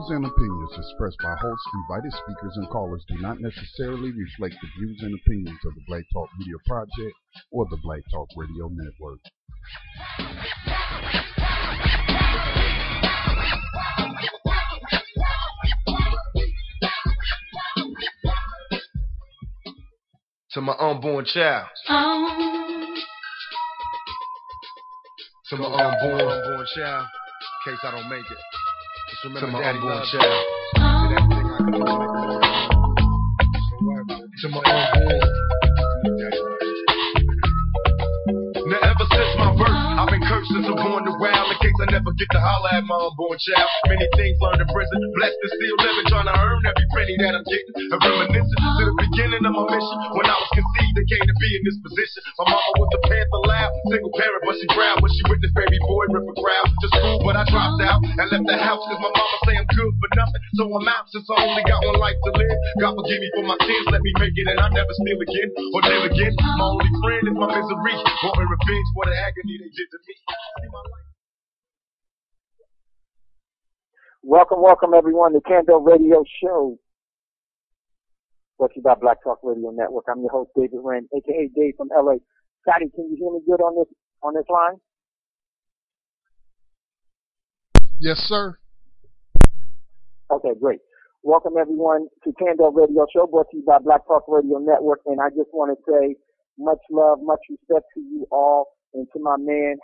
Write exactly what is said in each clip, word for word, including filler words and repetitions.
views and opinions expressed by hosts, invited speakers, and callers do not necessarily reflect the views and opinions of the Black Talk Media Project or the Black Talk Radio Network. To my unborn child. Um. To my unborn, unborn child. In case I don't make it. Just remember, to my Daddy unborn child. Um. Did everything I could do to make it work. To my unborn. Now ever since my birth, I've been cursed since I'm born to wild. In case I never get to holler at my unborn child. Many things learned in prison, blessed and still living, trying to earn every penny that I'm getting. A reminiscence to the beginning of my mission. When I was conceived, I came to be in this position. My mama was a Panther loud, single parent, but she proud when she witnessed baby boy rip a crowd to school. But I dropped out and left the house cause my mama say I'm good for nothing. So I'm out since I only got one life to live. God forgive me for my sins, let me make it and I never steal again or deal again. My only friend is my misery, wanting revenge for the agony they did to me. See my life. Welcome, welcome everyone to Candle Radio Show. Brought to you by Black Talk Radio Network. I'm your host, David Wren, aka Dave from L A. Scotty, can you hear me good on this on this line? Yes, sir. Okay, great. Welcome everyone to Candle Radio Show, brought to you by Black Talk Radio Network. And I just want to say much love, much respect to you all, and to my man,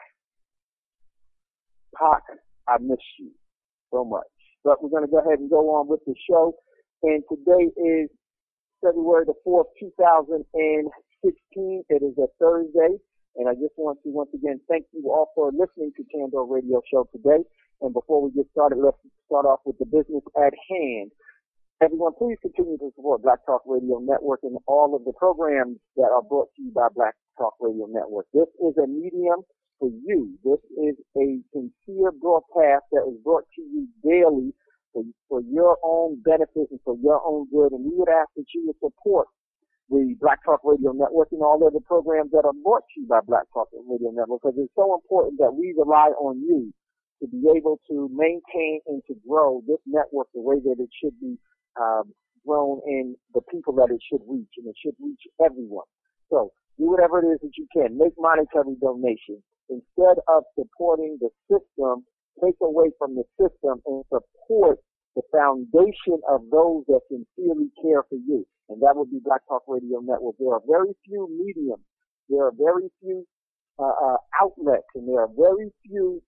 Pac, I miss you so much. But we're going to go ahead and go on with the show. And today is February the fourth, two thousand sixteen. It is a Thursday. And I just want to once again thank you all for listening to Candle Radio Show today. And before we get started, let's start off with the business at hand. Everyone, please continue to support Black Talk Radio Network and all of the programs that are brought to you by Black Talk Radio Network. This is a medium for you. This is a sincere broadcast that is brought to you daily for, for your own benefit and for your own good. And we would ask that you would support the Black Talk Radio Network and all of the programs that are brought to you by Black Talk Radio Network, because it's so important that we rely on you to be able to maintain and to grow this network the way that it should be um, grown in the people that it should reach, and it should reach everyone. So do whatever it is that you can. Make monetary donations. Instead of supporting the system, take away from the system and support the foundation of those that sincerely care for you. And that would be Black Talk Radio Network. There are very few mediums. There are very few uh, uh, outlets, and there are very few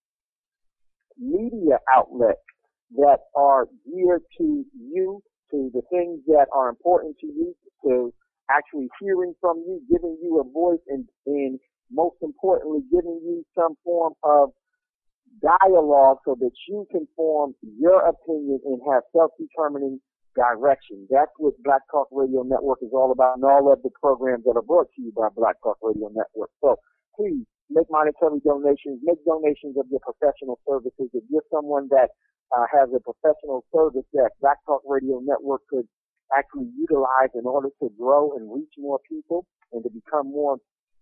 media outlets that are geared to you, to the things that are important to you, to actually hearing from you, giving you a voice, and, and most importantly, giving you some form of dialogue so that you can form your opinion and have self-determining direction. That's what Black Talk Radio Network is all about, and all of the programs that are brought to you by Black Talk Radio Network. So please make monetary donations, make donations of your professional services. If you're someone that uh, has a professional service that Black Talk Radio Network could actually utilize in order to grow and reach more people and to become more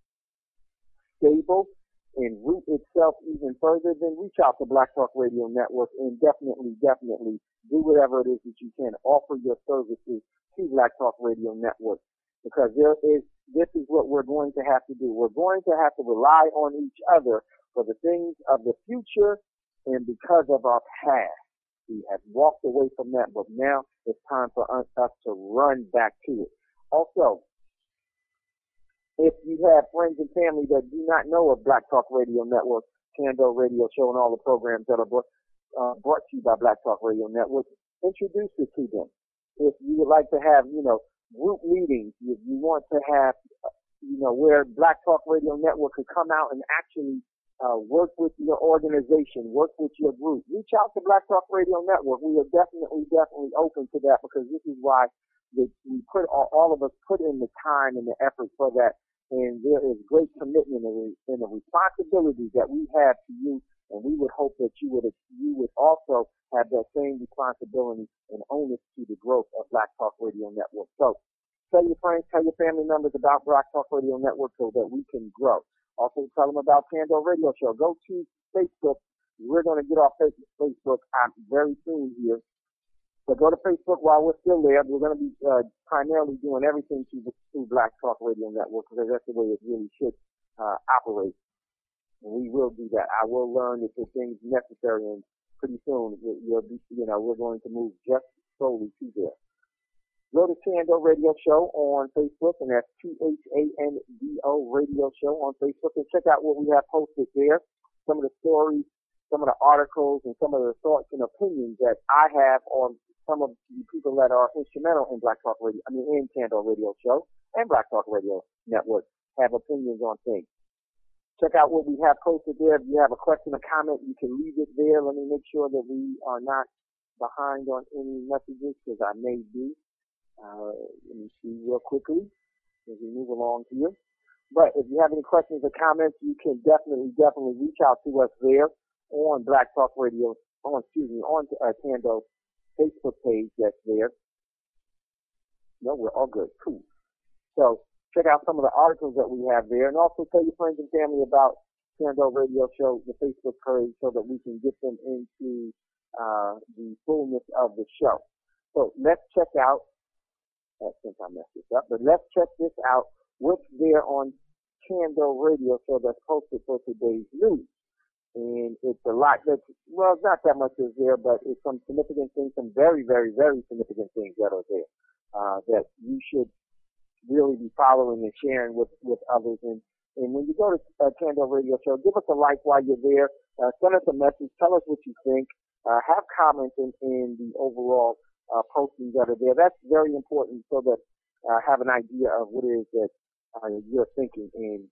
stable and root itself even further, then reach out to Black Talk Radio Network and definitely, definitely do whatever it is that you can. Offer your services to Black Talk Radio Network, because there is, this is what we're going to have to do. We're going to have to rely on each other for the things of the future and because of our past. We have walked away from that, but now it's time for us, us to run back to it. Also, if you have friends and family that do not know of Black Talk Radio Network, Candle Radio Show, and all the programs that are brought, uh, brought to you by Black Talk Radio Network, introduce it to them. If you would like to have, you know, group meetings, if you want to have, you know, where Black Talk Radio Network could come out and actually uh, work with your organization, work with your group, reach out to Black Talk Radio Network. We are definitely, definitely open to that, because this is why we put all, all of us put in the time and the effort for that. And there is great commitment and a responsibility that we have to you, and we would hope that you would you would also have that same responsibility and onus to the growth of Black Talk Radio Network. So tell your friends, tell your family members about Black Talk Radio Network so that we can grow. Also tell them about Candle Radio Show. Go to Facebook. We're going to get off Facebook um, very soon here. But go to Facebook while we're still there. We're going to be uh, primarily doing everything through, the, through Black Talk Radio Network because that's the way it really should uh, operate. And we will do that. I will learn if there's things necessary, and pretty soon, we'll be, you know, we're going to move just solely to there. Go to Tando Radio Show on Facebook, and that's T H A N D O Radio Show on Facebook, and check out what we have posted there. Some of the stories, some of the articles, and some of the thoughts and opinions that I have on some of the people that are instrumental in Black Talk Radio, I mean, in Tando Radio Show and Black Talk Radio Network have opinions on things. Check out what we have posted there. If you have a question or comment, you can leave it there. Let me make sure that we are not behind on any messages, because I may be. Uh, let me see real quickly as we move along here. But if you have any questions or comments, you can definitely, definitely reach out to us there on Black Talk Radio, on, excuse me, on uh, Tando Facebook page that's there. No, we're all good. Cool. So check out some of the articles that we have there, and also tell your friends and family about Tando Radio Show, the Facebook page, so that we can get them into uh, the fullness of the show. So let's check out, I think I messed this up, but let's check this out. What's there on Tando Radio Show that's posted for today's news? And it's a lot that's, well, not that much is there, but it's some significant things, some very, very, very significant things that are there, uh, that you should really be following and sharing with, with others. And, and when you go to uh, Tando Radio Show, give us a like while you're there. Uh, send us a message. Tell us what you think. Uh, have comments in, in the overall uh, postings that are there. That's very important, so that uh, have an idea of what it is that uh, you're thinking and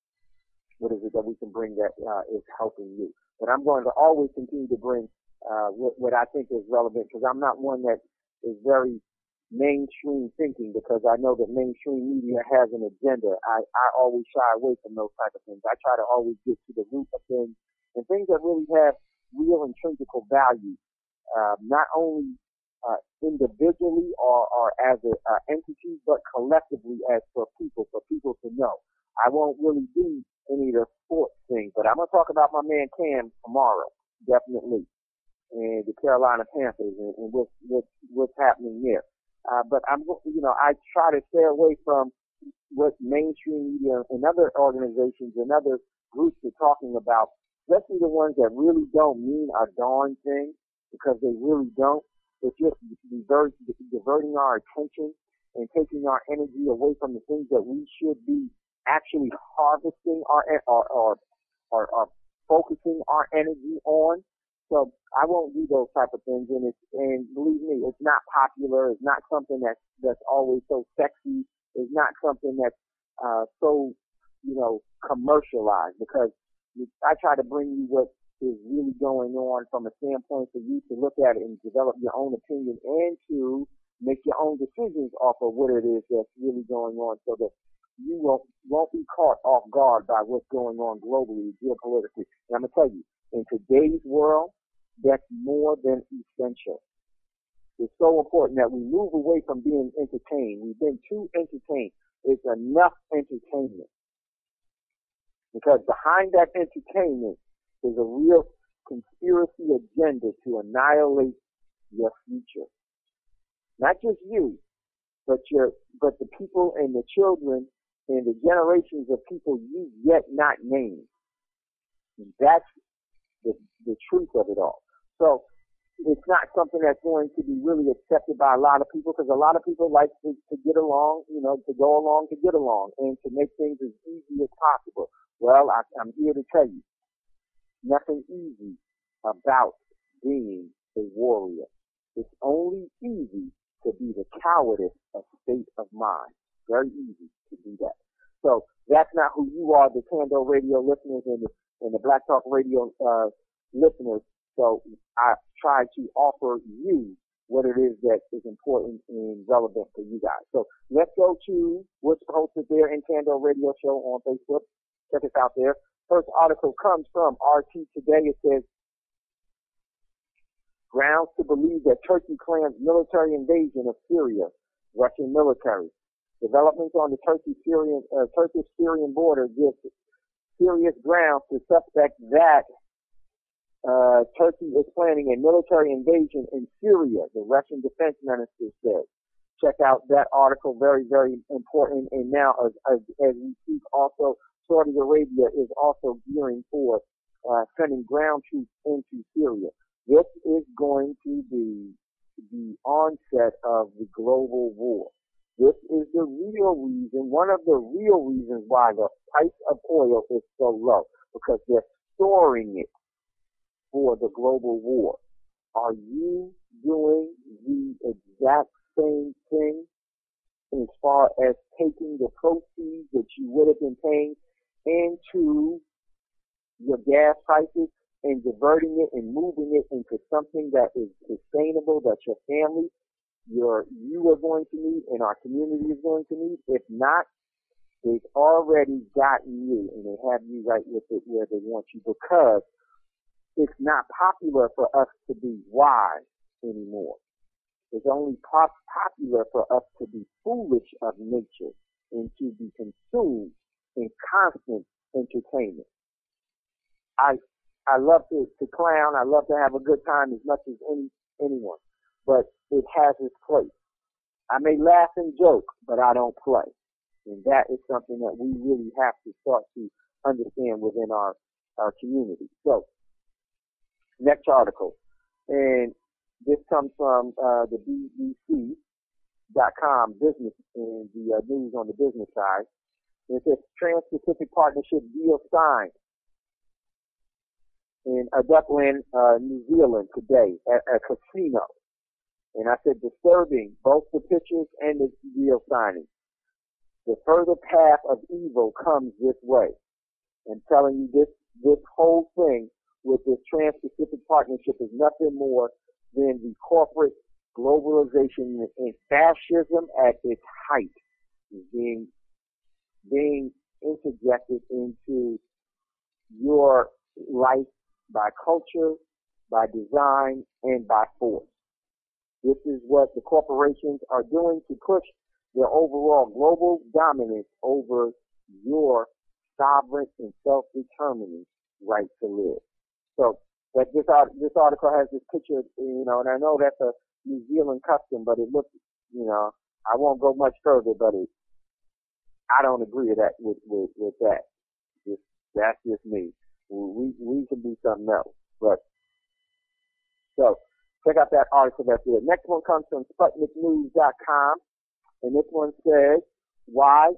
what is it that we can bring that uh, is helping you. But I'm going to always continue to bring uh, what, what I think is relevant, because I'm not one that is very mainstream thinking, because I know that mainstream media has an agenda. I, I always shy away from those type of things. I try to always get to the root of things and things that really have real intrinsic value, uh, not only uh, individually or, or as an uh, entity, but collectively as for people, for people to know. I won't really do any of the sports things, but I'm going to talk about my man Cam tomorrow, definitely, and the Carolina Panthers and, and what's, what's, what's happening there. Uh, but I'm, you know, I try to stay away from what mainstream media and other organizations and other groups are talking about, especially the ones that really don't mean a darn thing, because they really don't. It's just divert, diverting our attention and taking our energy away from the things that we should be actually harvesting our, or, or, or, or focusing our energy on. So I won't do those type of things, and it's, and believe me, it's not popular. It's not something that's, that's always so sexy. It's not something that's, uh, so, you know, commercialized, because I try to bring you what is really going on from a standpoint for you to look at it and develop your own opinion, and to make your own decisions off of what it is that's really going on, so that you won't, won't be caught off guard by what's going on globally, geopolitically. And I'm going to tell you, in today's world, that's more than essential. It's so important that we move away from being entertained. We've been too entertained. It's enough entertainment. Because behind that entertainment is a real conspiracy agenda to annihilate your future. Not just you, but your, but the people and the children and the generations of people you yet not named. And that's the, the truth of it all. So it's not something that's going to be really accepted by a lot of people, because a lot of people like to, to get along, you know, to go along to get along and to make things as easy as possible. Well, I, I'm here to tell you, nothing easy about being a warrior. It's only easy to be the cowardice of state of mind. Very easy to do that. So that's not who you are, the Tando Radio listeners and the, and the Black Talk Radio uh, listeners. So I try to offer you what it is that is important and relevant for you guys. So let's go to what's posted there in Tando Radio Show on Facebook. Check us out there. First article comes from R T Today. It says, grounds to believe that Turkey plans military invasion of Syria, Russian military. Developments on the Turkey-Syrian, uh, Turkish-Syrian border give serious grounds to suspect that Uh, Turkey is planning a military invasion in Syria, the Russian defense minister said. Check out that article, very, very important. And now, as, as, as we speak, also, Saudi Arabia is also gearing for uh, sending ground troops into Syria. This is going to be the onset of the global war. This is the real reason, one of the real reasons why the price of oil is so low, because they're storing it for the global war. Are you doing the exact same thing as far as taking the proceeds that you would have been paying into your gas prices and diverting it and moving it into something that is sustainable, that your family, your you are going to need and our community is going to need? If not, they've already gotten you and they have you right with it where they want you, because it's not popular for us to be wise anymore. It's only pop- popular for us to be foolish of nature and to be consumed in constant entertainment. I I love to, to clown. I love to have a good time as much as any anyone, but it has its place. I may laugh and joke, but I don't play, and that is something that we really have to start to understand within our our community. So, next article, and this comes from uh, the B B C dot com business and the uh, news on the business side. It says Trans-Pacific Partnership deal signed in Auckland, uh, New Zealand today at a casino. And I said disturbing, both the pictures and the deal signing. The further path of evil comes this way. I'm telling you, this this whole thing with this Trans-Pacific Partnership is nothing more than the corporate globalization and fascism at its height is being being interjected into your life by culture, by design, and by force. This is what the corporations are doing to push their overall global dominance over your sovereign and self-determining right to live. So that this, art, this article has this picture, you know, and I know that's a New Zealand custom, but it looks, you know, I won't go much further, but it, I don't agree with that, with, with, with that. Just, that's just me. We, we can do something else. But, so, check out that article that's there. Next one comes from Sputnik News dot com, and this one says, why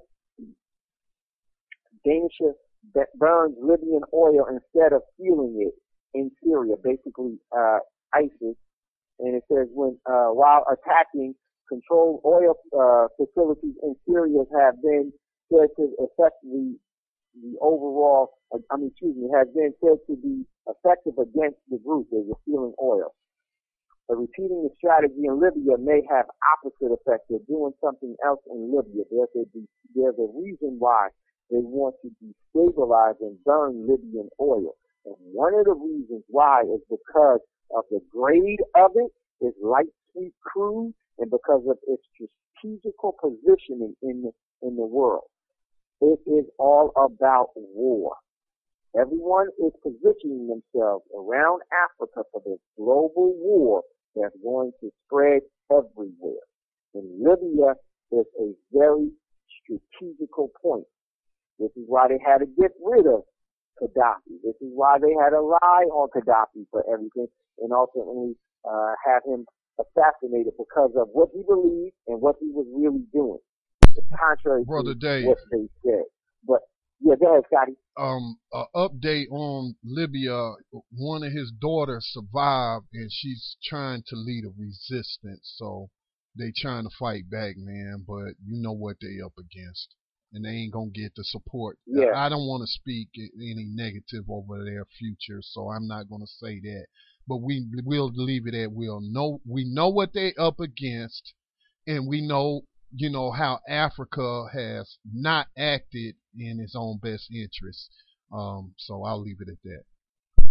Danish burns Libyan oil instead of fueling it in Syria, basically uh, ISIS. And it says, when uh, while attacking controlled oil uh, facilities in Syria have been said to affect the the overall, I mean, excuse me, has been said to be effective against the group as a fueling oil. But repeating the strategy in Libya may have opposite effects. They're doing something else in Libya. There's a, there's a reason why they want to destabilize and burn Libyan oil. And one of the reasons why is because of the grade of it, its light sweet crude, and because of its strategical positioning in the, in the world. It is all about war. Everyone is positioning themselves around Africa for this global war that's going to spread everywhere. And Libya is a very strategical point. This is why they had to get rid of Gaddafi. This is why they had to lie on Gaddafi for everything and ultimately uh, have him assassinated because of what he believed and what he was really doing. It's contrary Brother to Dave. what they said. But, yeah, go ahead, Scotty. Um, uh, update on Libya. One of his daughters survived, and she's trying to lead a resistance. So they trying to fight back, man. But you know what they up against, and they ain't gonna get the support. Yeah. I don't want to speak any negative over their future, so I'm not gonna say that. But we will leave it at we'll know. We know what they up against, and we know. You know, how Africa has not acted in its own best interest. Um, so I'll leave it at that.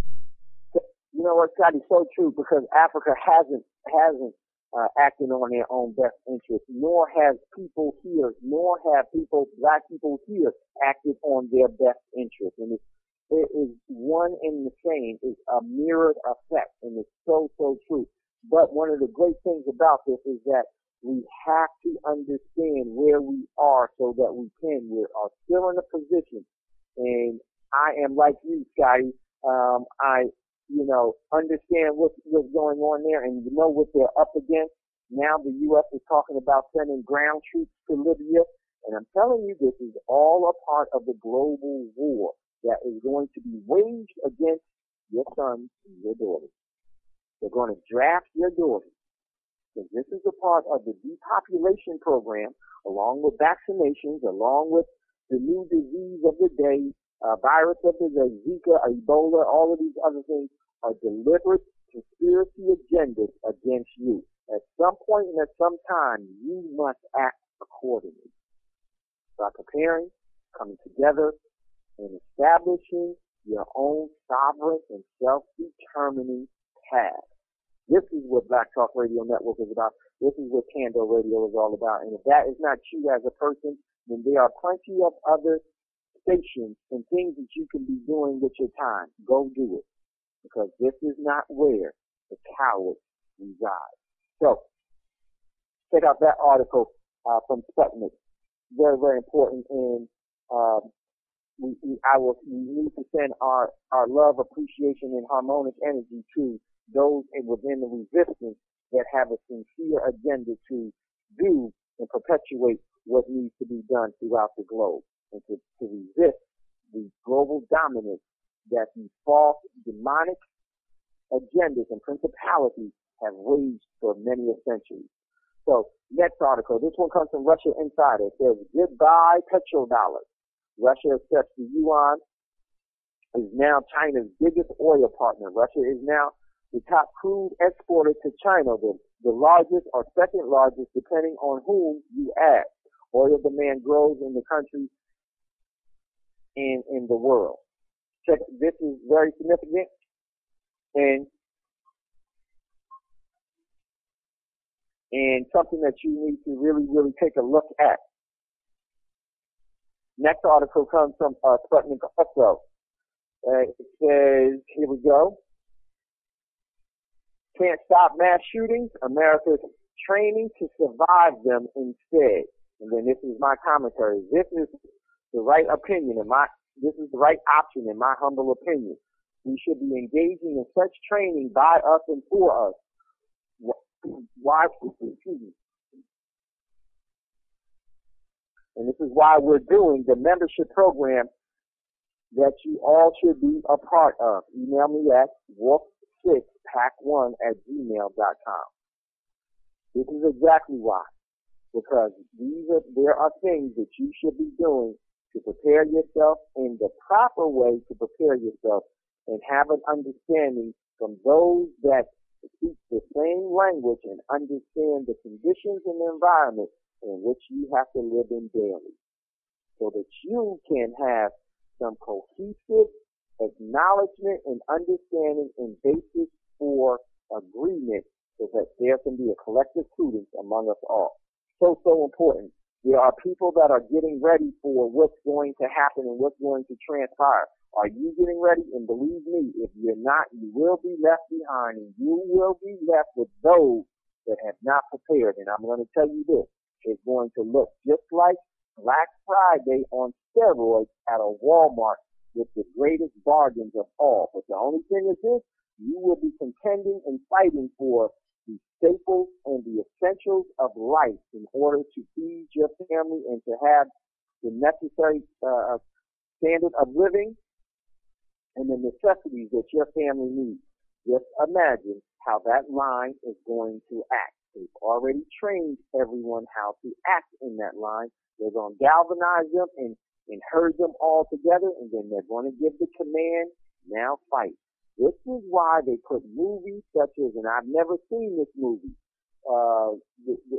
You know what, Scott, is so true because Africa hasn't, hasn't, uh, acted on their own best interest, nor has people here, nor have people, black people here acted on their best interest. And it's, it is one and the same, is a mirrored effect, and it's so, so true. But one of the great things about this is that we have to understand where we are so that we can. We are still in a position, and I am like you, Scotty. Um, I, you know, understand what's, what's going on there, and you know what they're up against. Now the U S is talking about sending ground troops to Libya, and I'm telling you, this is all a part of the global war that is going to be waged against your sons and your daughters. They're going to draft your daughters. So this is a part of the depopulation program, along with vaccinations, along with the new disease of the day, uh, virus of the day, Zika, Ebola, all of these other things are deliberate conspiracy agendas against you. At some point and at some time, you must act accordingly. By preparing, coming together, and establishing your own sovereign and self-determining path. This is what Black Talk Radio Network is about. This is what Candle Radio is all about. And if that is not you as a person, then there are plenty of other stations and things that you can be doing with your time. Go do it. Because this is not where the cowards reside. So, check out that article uh, from Sputnik. Very, very important. And uh, we, we, I will, we need to send our, our love, appreciation, and harmonic energy to those within the resistance that have a sincere agenda to do and perpetuate what needs to be done throughout the globe, and to, to resist the global dominance that these false demonic agendas and principalities have waged for many a century. So, next article. This one comes from Russia Insider. It says, goodbye petrodollar. Russia accepts the yuan, is now China's biggest oil partner. Russia is now the top crude exporter to China, the, the largest or second largest, depending on whom you ask. Oil demand grows in the country and in the world. Check, this is very significant, and and something that you need to really, really take a look at. Next article comes from uh, Sputnik also. Uh, it says, here we go. Can't stop mass shootings. America's training to survive them instead. And then this is my commentary. This is the right opinion, in my, this is the right option in my humble opinion. We should be engaging in such training by us and for us. Why? Excuse me. And this is why we're doing the membership program that you all should be a part of. Email me at wolf six pack one at gmail dot com. This is exactly why. Because these are, there are things that you should be doing to prepare yourself in the proper way to prepare yourself, and have an understanding from those that speak the same language and understand the conditions and the environment in which you have to live in daily, so that you can have some cohesive acknowledgement and understanding and basis for agreement, so that there can be a collective prudence among us all. So, so important. There are people that are getting ready for what's going to happen and what's going to transpire. Are you getting ready? And believe me, if you're not, you will be left behind, and you will be left with those that have not prepared. And I'm going to tell you this, it's going to look just like Black Friday on steroids at a Walmart with the greatest bargains of all. But the only thing is this, you will be contending and fighting for the staples and the essentials of life in order to feed your family and to have the necessary uh, standard of living and the necessities that your family needs. Just imagine how that line is going to act. They've already trained everyone how to act in that line. They're going to galvanize them and, and herd them all together, and then they're going to give the command, now fight. This is why they put movies such as, and I've never seen this movie, uh, the, the,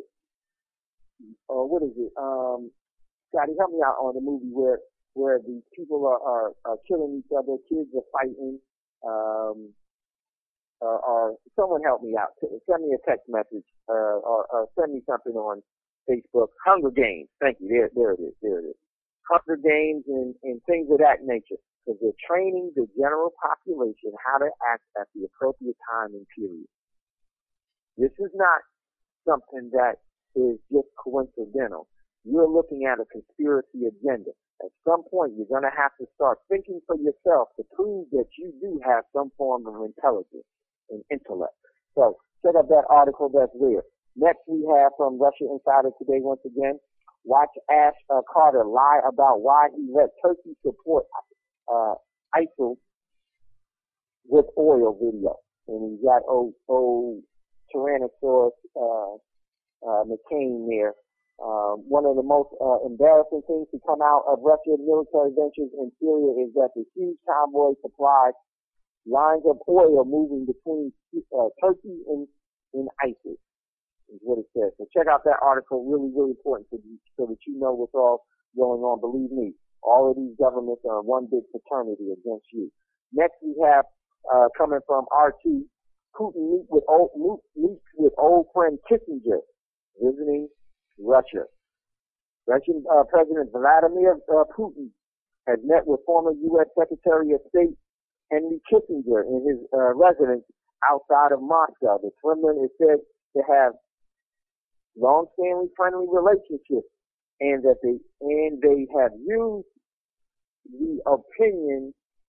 uh what is it? Um, Scotty, help me out on the movie where where these people are, are, are killing each other, kids are fighting, um, or, or someone help me out. Send me a text message, uh, or, or send me something on Facebook. Hunger Games. Thank you. There, there it is. There it is. Hunger Games, and, and things of that nature. Because they're training the general population how to act at the appropriate time and period. This is not something that is just coincidental. You're looking at a conspiracy agenda. At some point, you're going to have to start thinking for yourself to prove that you do have some form of intelligence and intellect. So check out that article that's there. Next, we have from Russia Insider today once again. Watch Ash uh, Carter lie about why he let Turkey support uh, ISIL with oil video. And he's got old, old Tyrannosaurus uh, uh, McCain there. Uh, one of the most uh, embarrassing things to come out of Russian military ventures in Syria is that the huge convoy supply lines of oil moving between uh, Turkey and, and ISIS is what it says. So check out that article. Really, really important so, you, so that you know what's all going on. Believe me, all of these governments are one big fraternity against you. Next, we have uh, coming from R T, Putin meet with old, meets with old friend Kissinger, visiting Russia. Russian uh, President Vladimir uh, Putin has met with former U S Secretary of State Henry Kissinger in his uh, residence outside of Moscow. The Kremlin is said to have long-standing friendly relationships, and that they and they have used the opinion,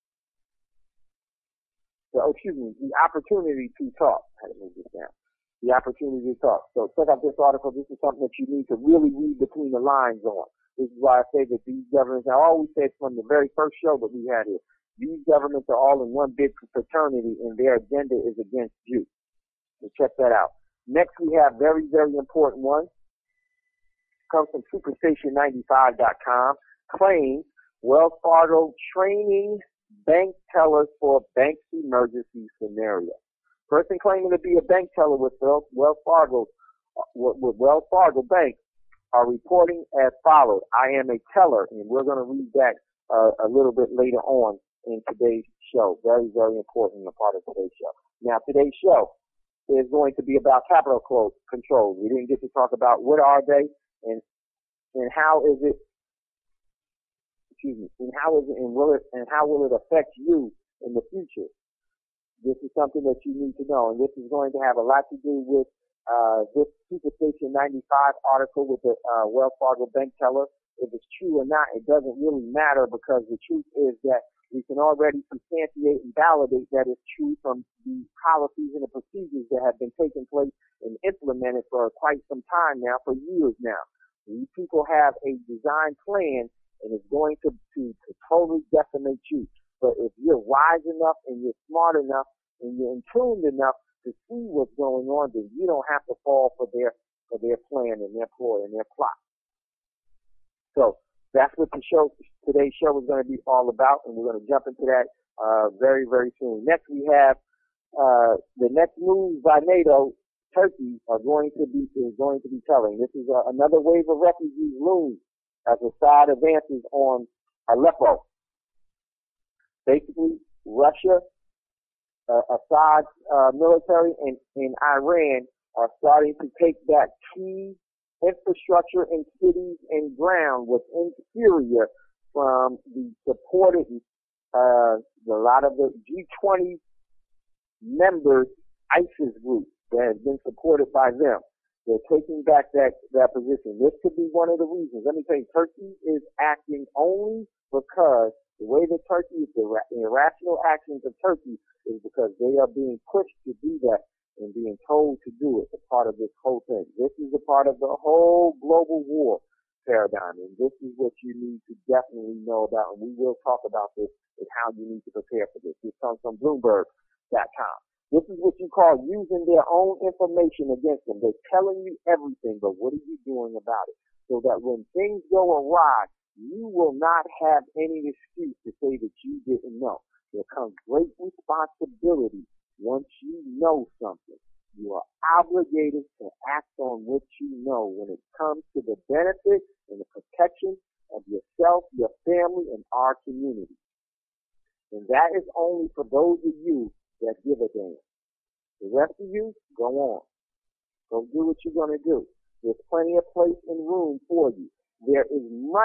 the, oh, excuse me, the opportunity to talk. How to move this down? The opportunity to talk. So check out this article. This is something that you need to really read between the lines on. This is why I say that these governments, I always said from the very first show that we had here, these governments are all in one big fraternity and their agenda is against you. So check that out. Next we have very, very important one. Comes from Superstation ninety-five dot com. Claims Wells Fargo training bank tellers for bank emergency scenario. Person claiming to be a bank teller with Wells Fargo, with Wells Fargo Bank, are reporting as follows. I am a teller, and we're going to read that uh, a little bit later on in today's show. Very, very important, a part of today's show. Now, today's show is going to be about capital controls. We didn't get to talk about what are they and and how is it, excuse me, and how is it, and will it, and how will it affect you in the future? This is something that you need to know, and this is going to have a lot to do with uh, this Superstation ninety-five article with the uh, Wells Fargo bank teller. If it's true or not, it doesn't really matter, because the truth is that we can already substantiate and validate that it's true from the policies and the procedures that have been taking place and implemented for quite some time now, for years now. These people have a design plan, and it's going to, to, to totally decimate you. But if you're wise enough and you're smart enough and you're in tune enough to see what's going on, then you don't have to fall for their for their plan and their ploy and their plot. So that's what the show today's show is going to be all about, and we're going to jump into that uh, very, very soon. Next, we have uh, the next move by NATO. Turkey are going to be is going to be telling. This is uh, another wave of refugees looms as Assad advances on Aleppo. Basically, Russia, uh, Assad's uh, military, and, and Iran are starting to take back key infrastructure in cities and ground within Syria from the supported, uh, a lot of the G twenty members ISIS group that has been supported by them. They're taking back that, that position. This could be one of the reasons. Let me tell you, Turkey is acting only because the way that Turkey is, the irrational actions of Turkey is because they are being pushed to do that and being told to do it. It's part of this whole thing. This is a part of the whole global war paradigm, and this is what you need to definitely know about, and we will talk about this and how you need to prepare for this. This comes from Bloomberg dot com. This is what you call using their own information against them. They're telling you everything, but what are you doing about it? So that when things go awry, you will not have any excuse to say that you didn't know. There comes great responsibility once you know something. You are obligated to act on what you know when it comes to the benefit and the protection of yourself, your family, and our community. And that is only for those of you that give a damn. The rest of you, go on. Go do what you're going to do. There's plenty of place and room for you. There is much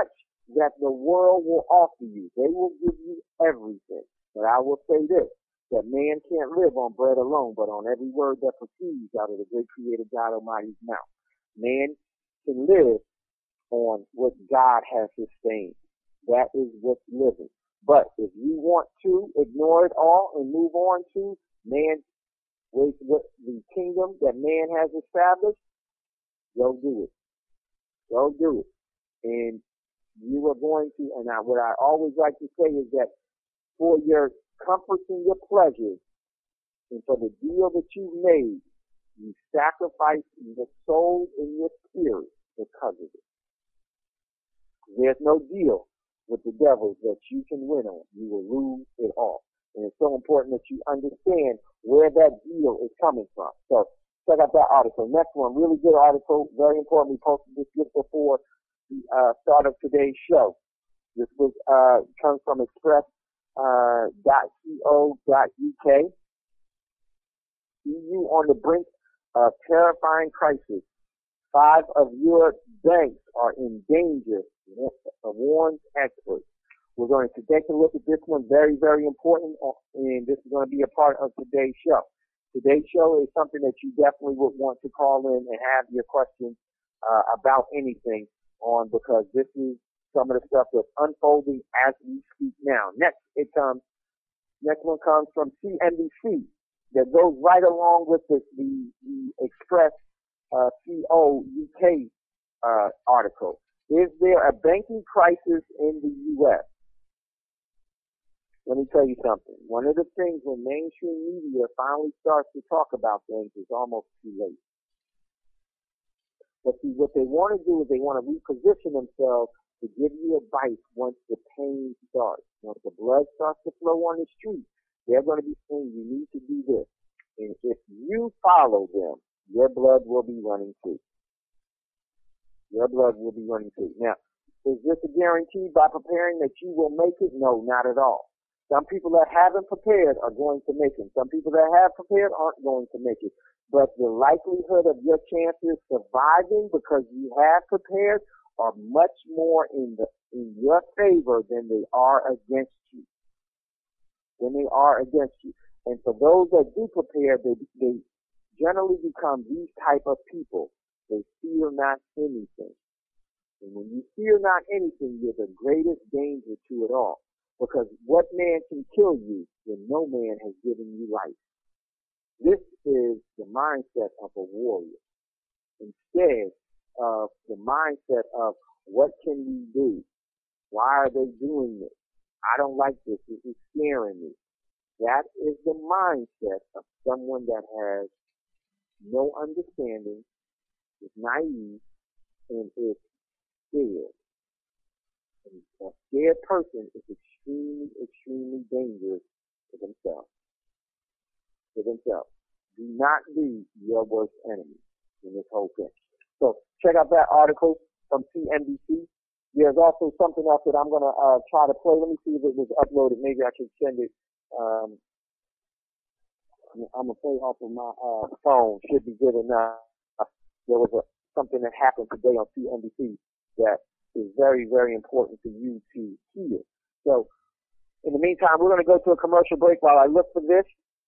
that the world will offer you. They will give you everything. But I will say this, that man can't live on bread alone, but on every word that proceeds out of the great creator God Almighty's mouth. Man can live on what God has sustained. That is what's living. But if you want to ignore it all and move on to man, with the kingdom that man has established, go do it. Go do it. And you are going to, and I, what I always like to say is that for your comforts and your pleasures, and for the deal that you've made, you sacrifice your soul and your spirit because of it. There's no deal with the devil that you can win on. You will lose it all. And it's so important that you understand where that deal is coming from. So check out that article. Next one, really good article, very important. We posted this just before the uh, start of today's show. This was uh, comes from express dot co dot uk. E U on the brink of terrifying crisis. Five of your banks are in danger, warns experts. We're going to take a look at this one, very, very important, and this is going to be a part of today's show. Today's show is something that you definitely would want to call in and have your questions uh, about anything on, because this is some of the stuff that's unfolding as we speak now. Next, it comes, next one comes from C N B C that goes right along with the, the, the Express uh, Co U K uh, article. Is there a banking crisis in the U S? Let me tell you something. One of the things when mainstream media finally starts to talk about things is almost too late. But see, what they want to do is they want to reposition themselves to give you advice once the pain starts. Once the blood starts to flow on the street, they're going to be saying you need to do this. And if you follow them, your blood will be running too. Your blood will be running too. Now, is this a guarantee by preparing that you will make it? No, not at all. Some people that haven't prepared are going to make it. Some people that have prepared aren't going to make it. But the likelihood of your chances surviving because you have prepared are much more in the in your favor than they are against you. Than they are against you. And for those that do prepare, they they generally become these type of people. They fear not anything. And when you fear not anything, you're the greatest danger to it all. Because what man can kill you when no man has given you life? This is the mindset of a warrior. Instead of the mindset of what can we do? Why are they doing this? I don't like this. This is scaring me. That is the mindset of someone that has no understanding, is naive, and is scared. And a scared person is extremely, extremely dangerous to themselves. To themselves. Do not be your worst enemy in this whole thing. So check out that article from C N B C. There's also something else that I'm going to uh, try to play. Let me see if it was uploaded. Maybe I can send it. Um, I'm going to play off of my uh, phone. Should be good enough. There was a, something that happened today on C N B C that is very, very important for you to hear. So, in the meantime, we're going to go to a commercial break while I look for this.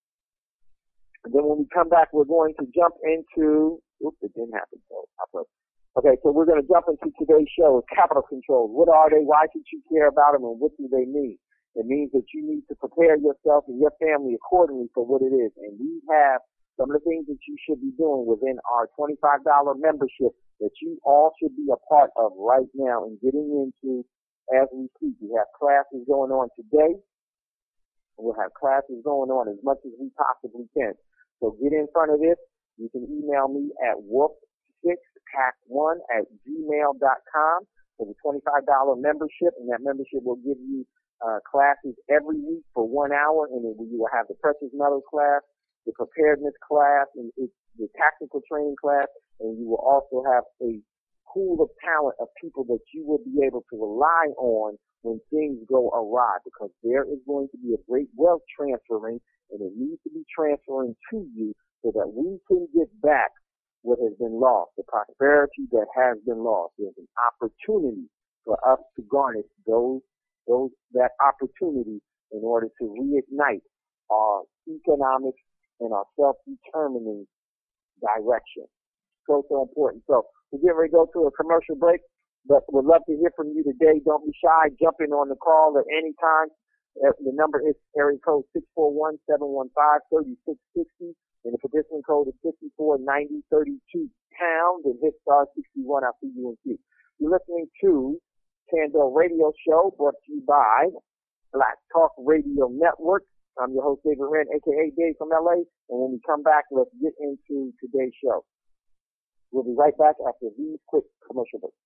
And then when we come back, we're going to jump into, oops, it didn't happen. So, okay, so we're going to jump into today's show, capital controls. What are they? Why should you care about them? And what do they mean? It means that you need to prepare yourself and your family accordingly for what it is. And we have some of the things that you should be doing within our twenty-five dollars membership that you all should be a part of right now and getting into as we speak. We have classes going on today. We'll have classes going on as much as we possibly can. So get in front of this. You can email me at wolf six pack one at gmail dot com for the twenty-five dollars membership, and that membership will give you uh, classes every week for one hour, and it, you will have the precious metals class, the preparedness class, and it's the tactical training class, and you will also have a pool of talent of people that you will be able to rely on when things go awry, because there is going to be a great wealth transferring, and it needs to be transferring to you so that we can get back what has been lost, the prosperity that has been lost. There's an opportunity for us to garnish those, those, that opportunity in order to reignite our economic and our self-determining direction. So, so important. So we're getting ready to go to a commercial break, but we'd love to hear from you today. Don't be shy. Jump in on the call at any time. Uh, the number is area code six four one, seven one five, three six six zero, and the participant code is fifty-four ninety thirty-two pound, and hit star sixty-one after you and Q. You're listening to Tando Radio Show, brought to you by Black Talk Radio Network. I'm your host, David Wren, a k a. Dave from L A, and when we come back, let's get into today's show. We'll be right back after these quick commercial breaks.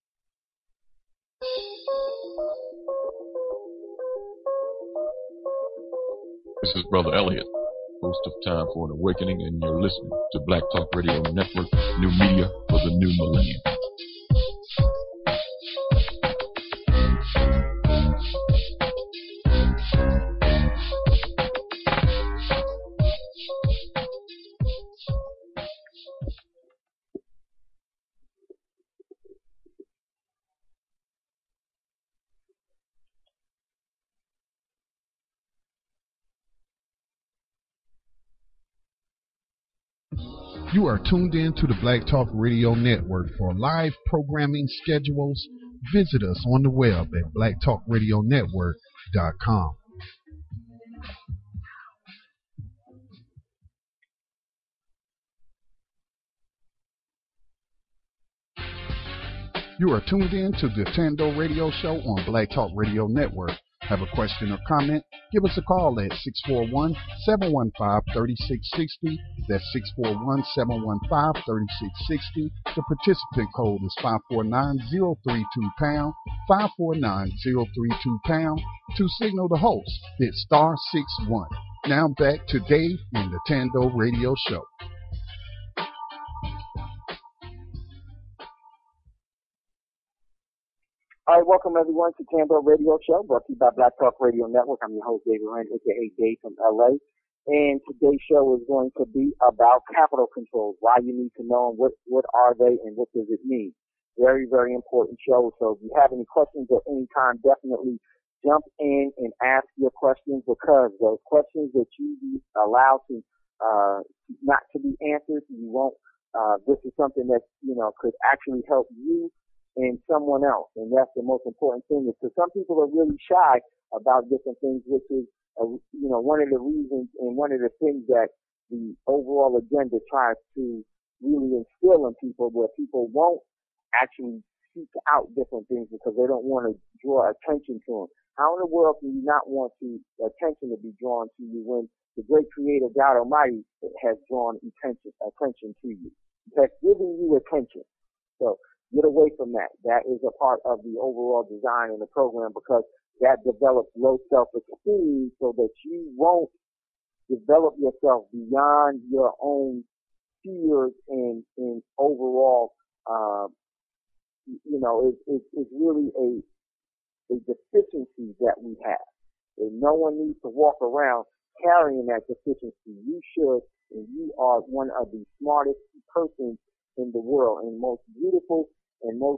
This is Brother Elliot, host of Time for an Awakening, and you're listening to Black Talk Radio Network, new media for the new millennium. You are tuned in to the Black Talk Radio Network. For live programming schedules, visit us on the web at black talk radio network dot com. You are tuned in to the Tando Radio Show on Black Talk Radio Network. Have a question or comment? Give us a call at six four one, seven one five, three six six zero. That's six four one, seven one five, three six six zero. The participant code is five four nine zero three two pound, five four nine zero three two pound. To signal the host, hit star six one. Now back to Dave and the Tando Radio Show. All right, welcome everyone to Tando Radio Show, brought to you by Black Talk Radio Network. I'm your host, David Wren, a k a. Dave from L A. And today's show is going to be about capital controls, why you need to know them, what, what are they, and what does it mean. Very, very important show. So if you have any questions at any time, definitely jump in and ask your questions, because those questions that you allow to uh, not to be answered, you won't. Uh, this is something that, you know, could actually help you and someone else. And that's the most important thing, is because some people are really shy about different things, which is, uh, you know, one of the reasons and one of the things that the overall agenda tries to really instill in people, where people won't actually seek out different things because they don't want to draw attention to them. How in the world can you not want to attention to be drawn to you when the great creator God Almighty has drawn attention, attention to you? That's giving you attention. So get away from that. That is a part of the overall design in the program, because that develops low self-esteem so that you won't develop yourself beyond your own fears and, and overall, uh, you know, it, it, it's really a, a deficiency that we have. And no one needs to walk around carrying that deficiency. You should, and you are one of the smartest persons in the world, and most beautiful and most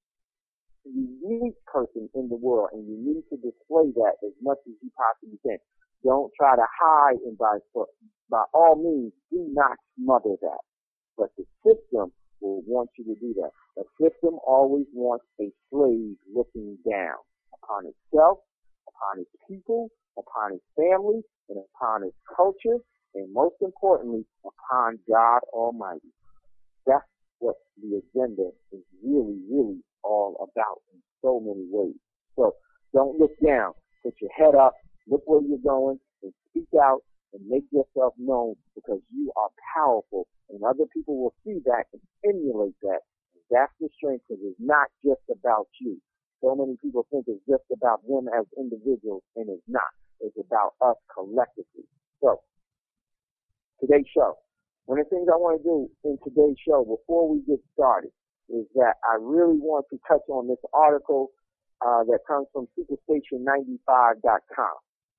unique person in the world, and you need to display that as much as you possibly can. Don't try to hide, and by, by all means, do not smother that. But the system will want you to do that. The system always wants a slave looking down upon itself, upon its people, upon its family, and upon its culture, and most importantly, upon God Almighty. That's what the agenda is really, really all about in so many ways. So don't look down. Put your head up, look where you're going, and speak out and make yourself known, because you are powerful, and other people will see that and emulate that. And that's the strength, because it's not just about you. So many people think it's just about them as individuals, and it's not. It's about us collectively. So today's show. One of the things I want to do in today's show before we get started is that I really want to touch on this article uh, that comes from superstation ninety-five dot com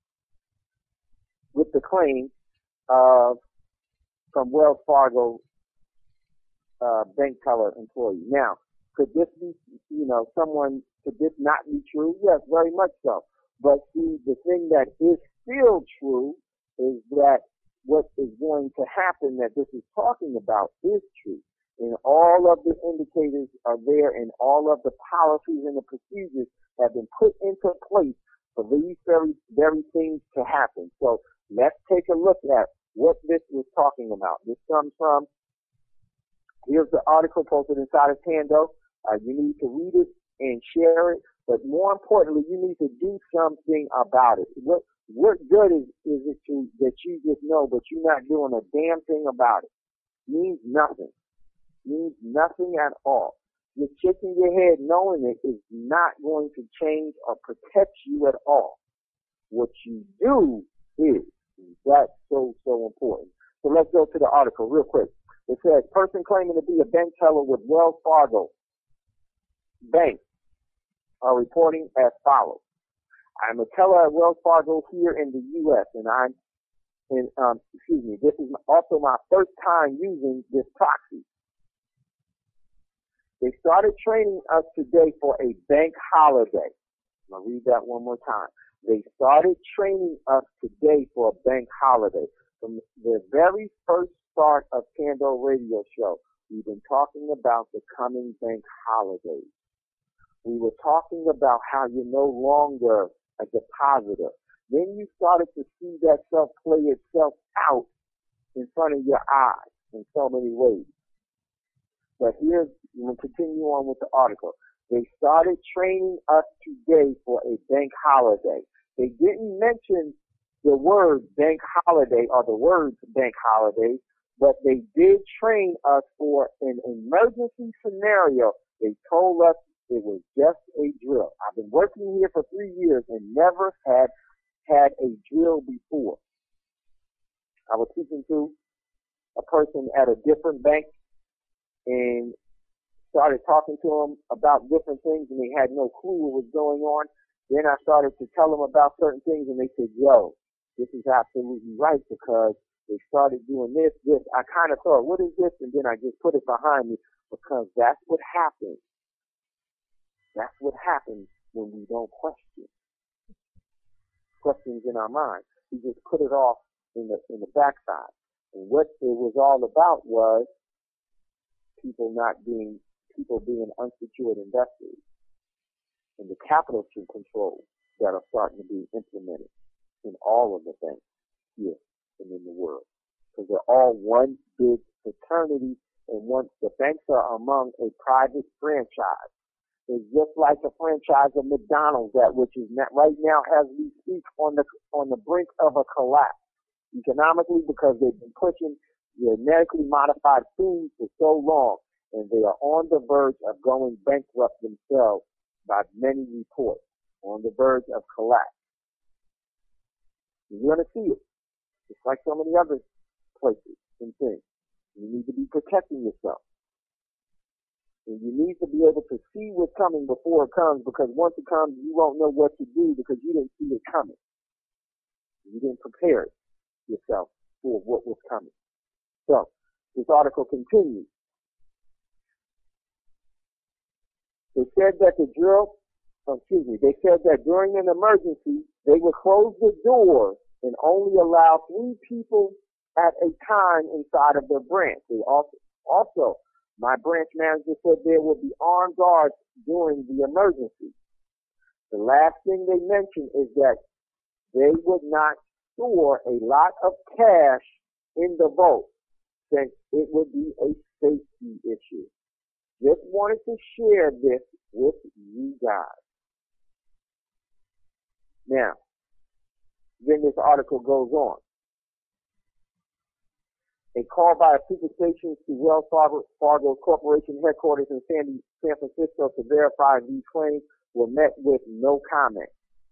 with the claim of from Wells Fargo uh, bank teller employee. Now, Could this be, you know, someone, could this not be true? Yes, very much so. But see, the thing that is still true is that what is going to happen that this is talking about is true. And all of the indicators are there, and all of the policies and the procedures have been put into place for these very, very things to happen. So let's take a look at what this was talking about. This comes from, here's the article posted inside of Tando. Uh, you need to read it and share it, but more importantly, you need to do something about it. What what good is, is it to that you just know, but you're not doing a damn thing about it? Means nothing. Means nothing at all. You're shaking your head knowing it is not going to change or protect you at all. What you do is, that's so, so important. So let's go to the article real quick. It says, person claiming to be a bank teller with Wells Fargo Bank are reporting as follows. I'm a teller at Wells Fargo here in the U S and I'm, and, um, excuse me, this is also my first time using this proxy. They started training us today for a bank holiday. I'm going to read that one more time. They started training us today for a bank holiday. From the very first start of Tando Radio Show, we've been talking about the coming bank holidays. We were talking about how you're no longer a depositor. Then you started to see that stuff play itself out in front of your eyes in so many ways. But here's, we'll continue on with the article. They started training us today for a bank holiday. They didn't mention the word bank holiday or the words bank holiday, but they did train us for an emergency scenario. They told us it was just a drill. I've been working here for three years and never had had a drill before. I was speaking to a person at a different bank and started talking to them about different things, and they had no clue what was going on. Then I started to tell them about certain things, and they said, yo, this is absolutely right, because they started doing this, this. I kind of thought, what is this? And then I just put it behind me, because that's what happens. That's what happens when we don't question. Questions in our mind. We just put it off in the in the backside. And what it was all about was people not being, people being unsecured investors and the capital controls that are starting to be implemented in all of the banks here and in the world. Because they're all one big fraternity, and once the banks are among a private franchise, it's just like the franchise of McDonald's, that which is not, right now as we speak on the on the brink of a collapse economically, because they've been pushing genetically modified foods for so long, and they are on the verge of going bankrupt themselves by many reports, on the verge of collapse. You're going to see it, just like so many other places and things. You need to be protecting yourself. And you need to be able to see what's coming before it comes, because once it comes, you won't know what to do because you didn't see it coming. You didn't prepare yourself for what was coming. So, this article continues. They said that the drill, oh, excuse me, they said that during an emergency, they would close the door and only allow three people at a time inside of their branch. They also, also, my branch manager said there will be armed guards during the emergency. The last thing they mentioned is that they would not store a lot of cash in the vault, since it would be a safety issue. Just wanted to share this with you guys. Now, then this article goes on. A call by a superstation to Wells Fargo, Fargo Corporation headquarters in San, San Francisco to verify these claims were met with no comment.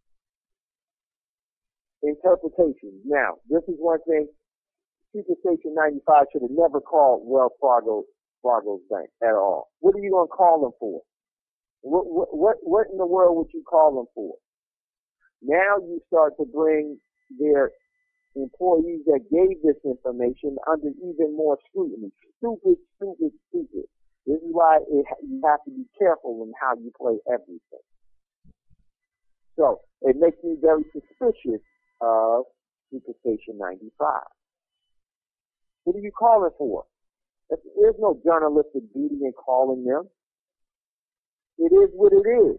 Interpretation. Now, this is one thing. Superstation ninety-five should have never called Wells Fargo Fargo's bank at all. What are you going to call them for? What, what, what, what in the world would you call them for? Now you start to bring their employees that gave this information under even more scrutiny. Stupid, stupid, stupid. This is why it, you have to be careful in how you play everything. So it makes me very suspicious of Superstation ninety-five. What are you calling for? There's no journalistic duty in calling them. It is what it is.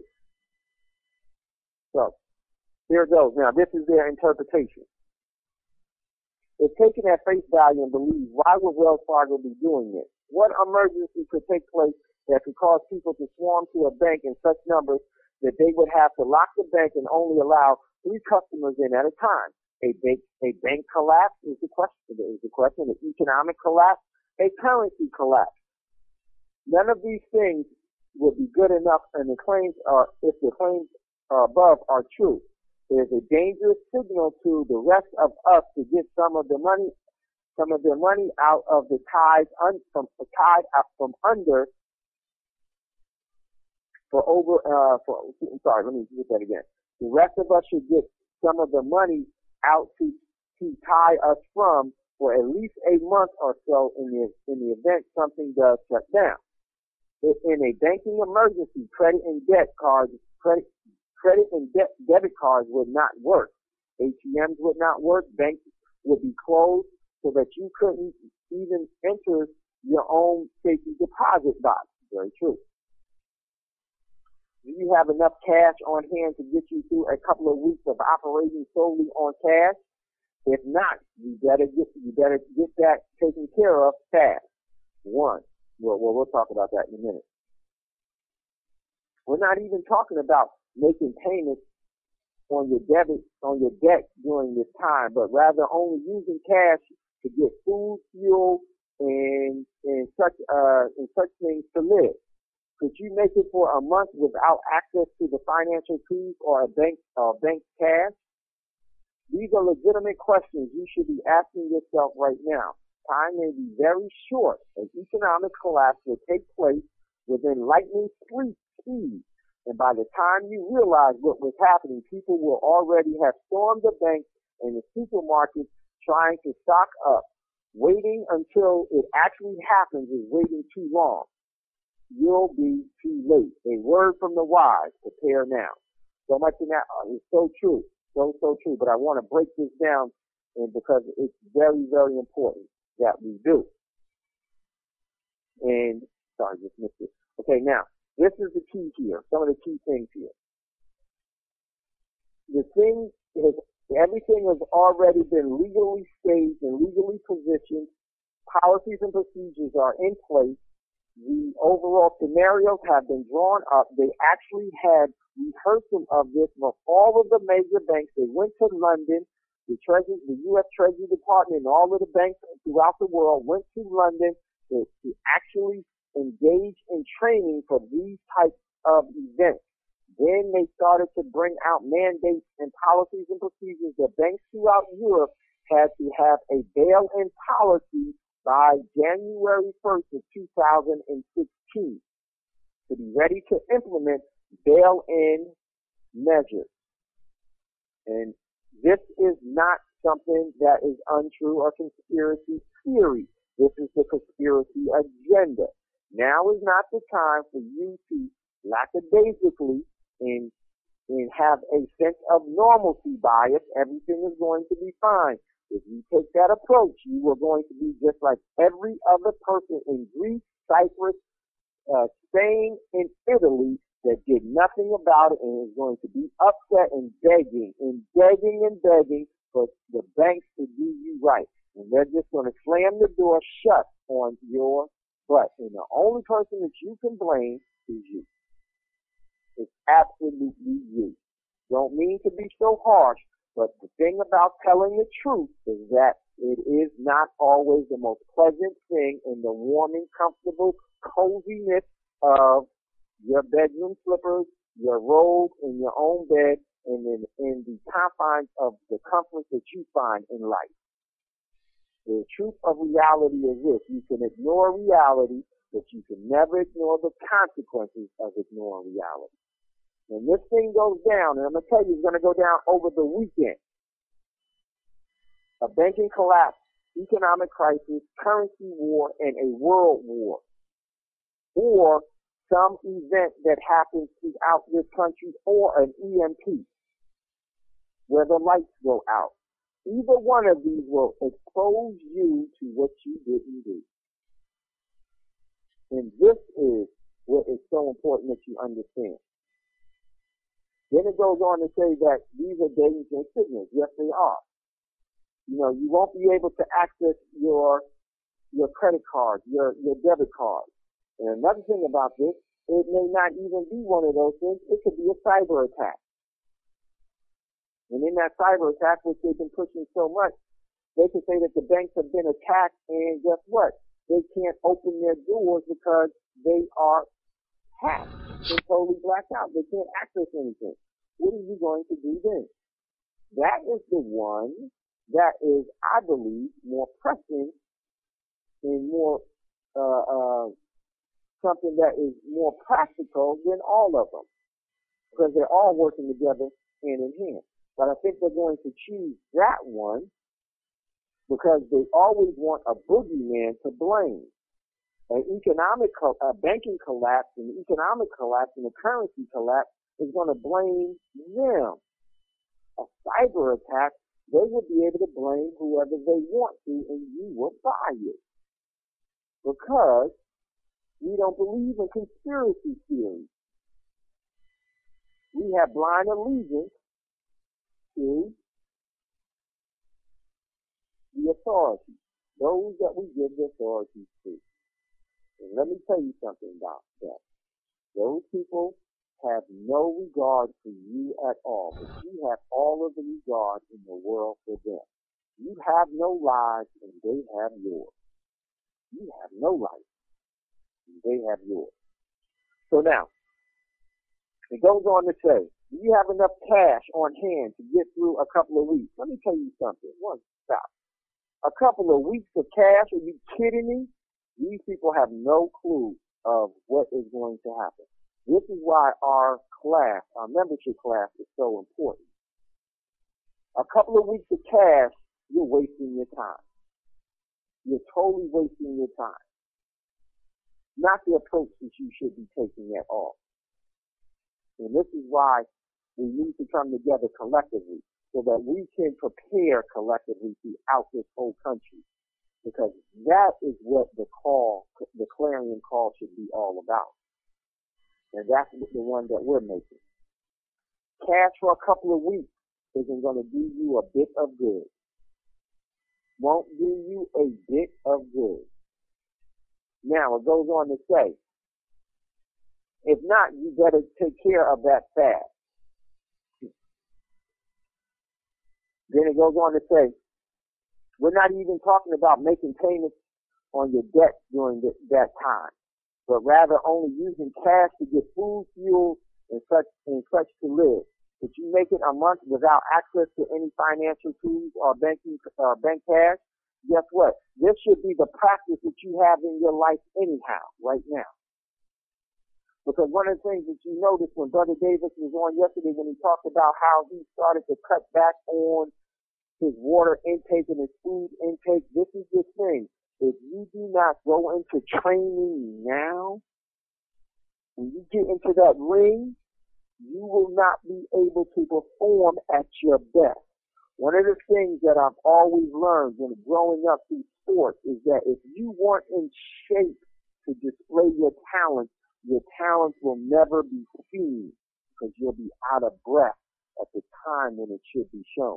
So here it goes. Now this is their interpretation. If taken at face value and believed, why would Wells Fargo be doing this? What emergency could take place that could cause people to swarm to a bank in such numbers that they would have to lock the bank and only allow three customers in at a time? A bank, a bank collapse is the question. Is the question. An economic collapse, a currency collapse. None of these things would be good enough, and the claims are, if the claims are above are true. There's a dangerous signal to the rest of us to get some of the money, some of their money out of the ties un, from the tide out from under. For over, uh, for I'm sorry, let me get that again. The rest of us should get some of the money out to to tie us from for at least a month or so in the in the event something does shut down. If in a banking emergency, credit and debt cards, credit credit and debt debit cards would not work. A T Ms would not work. Banks would be closed so that you couldn't even enter your own safety deposit box. Very true. Do you have enough cash on hand to get you through a couple of weeks of operating solely on cash? If not, you better get you better get that taken care of fast. One. Well, well, we'll talk about that in a minute. We're not even talking about making payments on your debit on your debt during this time, but rather only using cash to get food, fuel, and and such uh and such things to live. Could you make it for a month without access to the financial tools or a bank uh, bank cash? These are legitimate questions you should be asking yourself right now. Time may be very short. An economic collapse will take place within lightning speed, and by the time you realize what was happening, people will already have stormed the banks and the supermarkets trying to stock up. Waiting until it actually happens is waiting too long. You'll be too late. A word from the wise, prepare now. So much in that is so true, so, so true. But I want to break this down and because it's very, very important that we do. And, sorry, just missed it. Okay, now, this is the key here, some of the key things here. The thing is, everything has already been legally staged and legally positioned. Policies and procedures are in place. The overall scenarios have been drawn up. They actually had rehearsal of this from all of the major banks. They went to London. The Treasury, the U S Treasury Department and all of the banks throughout the world went to London to, to actually engage in training for these types of events. Then they started to bring out mandates and policies and procedures that banks throughout Europe had to have a bail-in policy by January first of two thousand sixteen to be ready to implement bail-in measures. And this is not something that is untrue or conspiracy theory. This is the conspiracy agenda. Now is not the time for you to lackadaisically and, and have a sense of normalcy bias. Everything is going to be fine. If you take that approach, you are going to be just like every other person in Greece, Cyprus, uh, Spain, and Italy that did nothing about it and is going to be upset and begging and begging and begging for the banks to do you right. And they're just going to slam the door shut on your butt. And the only person that you can blame is you. It's absolutely you. Don't mean to be so harsh, but the thing about telling the truth is that it is not always the most pleasant thing in the warming, comfortable coziness of your bedroom slippers, your robe, in your own bed, and in, in the confines of the comfort that you find in life. The truth of reality is this. You can ignore reality, but you can never ignore the consequences of ignoring reality. When this thing goes down, and I'm going to tell you, it's going to go down over the weekend. A banking collapse, economic crisis, currency war, and a world war. or some event that happens throughout this country, or an E M P where the lights go out. Either one of these will expose you to what you didn't do. And this is what is so important that you understand. Then it goes on to say that these are dangerous signals. Yes, they are. You know, you won't be able to access your your credit card, your your debit card. And another thing about this, it may not even be one of those things. It could be a cyber attack. And in that cyber attack, which they've been pushing so much, they can say that the banks have been attacked, and guess what? They can't open their doors because they are hacked and totally blacked out. They can't access anything. What are you going to do then? That is the one that is, I believe, more pressing and more uh, uh, something that is more practical than all of them, because they're all working together hand in hand. But I think they're going to choose that one because they always want a boogeyman to blame. An economic, co- a banking collapse, and the economic collapse, and the currency collapse is going to blame them. A cyber attack, they will be able to blame whoever they want to, and you will buy it. Because we don't believe in conspiracy theories. We have blind allegiance to the authority, those that we give the authority to. And let me tell you something about that. Those people have no regard for you at all, but you have all of the regard in the world for them. You have no lives, and they have yours. You have no life, and they have yours. So now, it goes on to say, do you have enough cash on hand to get through a couple of weeks? Let me tell you something. One, stop. A couple of weeks of cash? Are you kidding me? These people have no clue of what is going to happen. This is why our class, our membership class, is so important. A couple of weeks of cash, you're wasting your time. You're totally wasting your time. Not the approach that you should be taking at all. And this is why we need to come together collectively so that we can prepare collectively throughout this whole country. Because that is what the call, the clarion call should be all about. And that's the one that we're making. Cash for a couple of weeks isn't going to do you a bit of good. Won't do you a bit of good. Now, it goes on to say, if not, you better take care of that fast. Then it goes on to say, we're not even talking about making payments on your debt during the, that time, but rather only using cash to get food, fuel, and such and such to live. If you make it a month without access to any financial tools or banking or bank cash, guess what? This should be the practice that you have in your life anyhow, right now. Because one of the things that you noticed when Brother Davis was on yesterday when he talked about how he started to cut back on his water intake and his food intake, this is the thing. If you do not go into training now, when you get into that ring, you will not be able to perform at your best. One of the things that I've always learned when growing up through sports is that if you weren't in shape to display your talent, your talents will never be seen because you'll be out of breath at the time when it should be shown.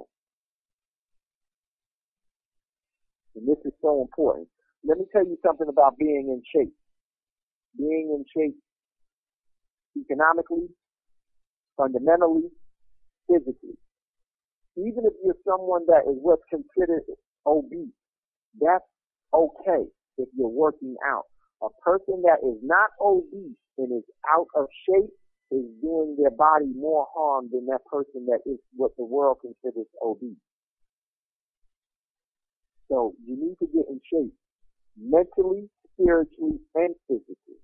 And this is so important. Let me tell you something about being in shape. Being in shape economically, fundamentally, physically. Even if you're someone that is what's considered obese, that's okay if you're working out. A person that is not obese and is out of shape is doing their body more harm than that person that is what the world considers obese. So you need to get in shape mentally, spiritually, and physically.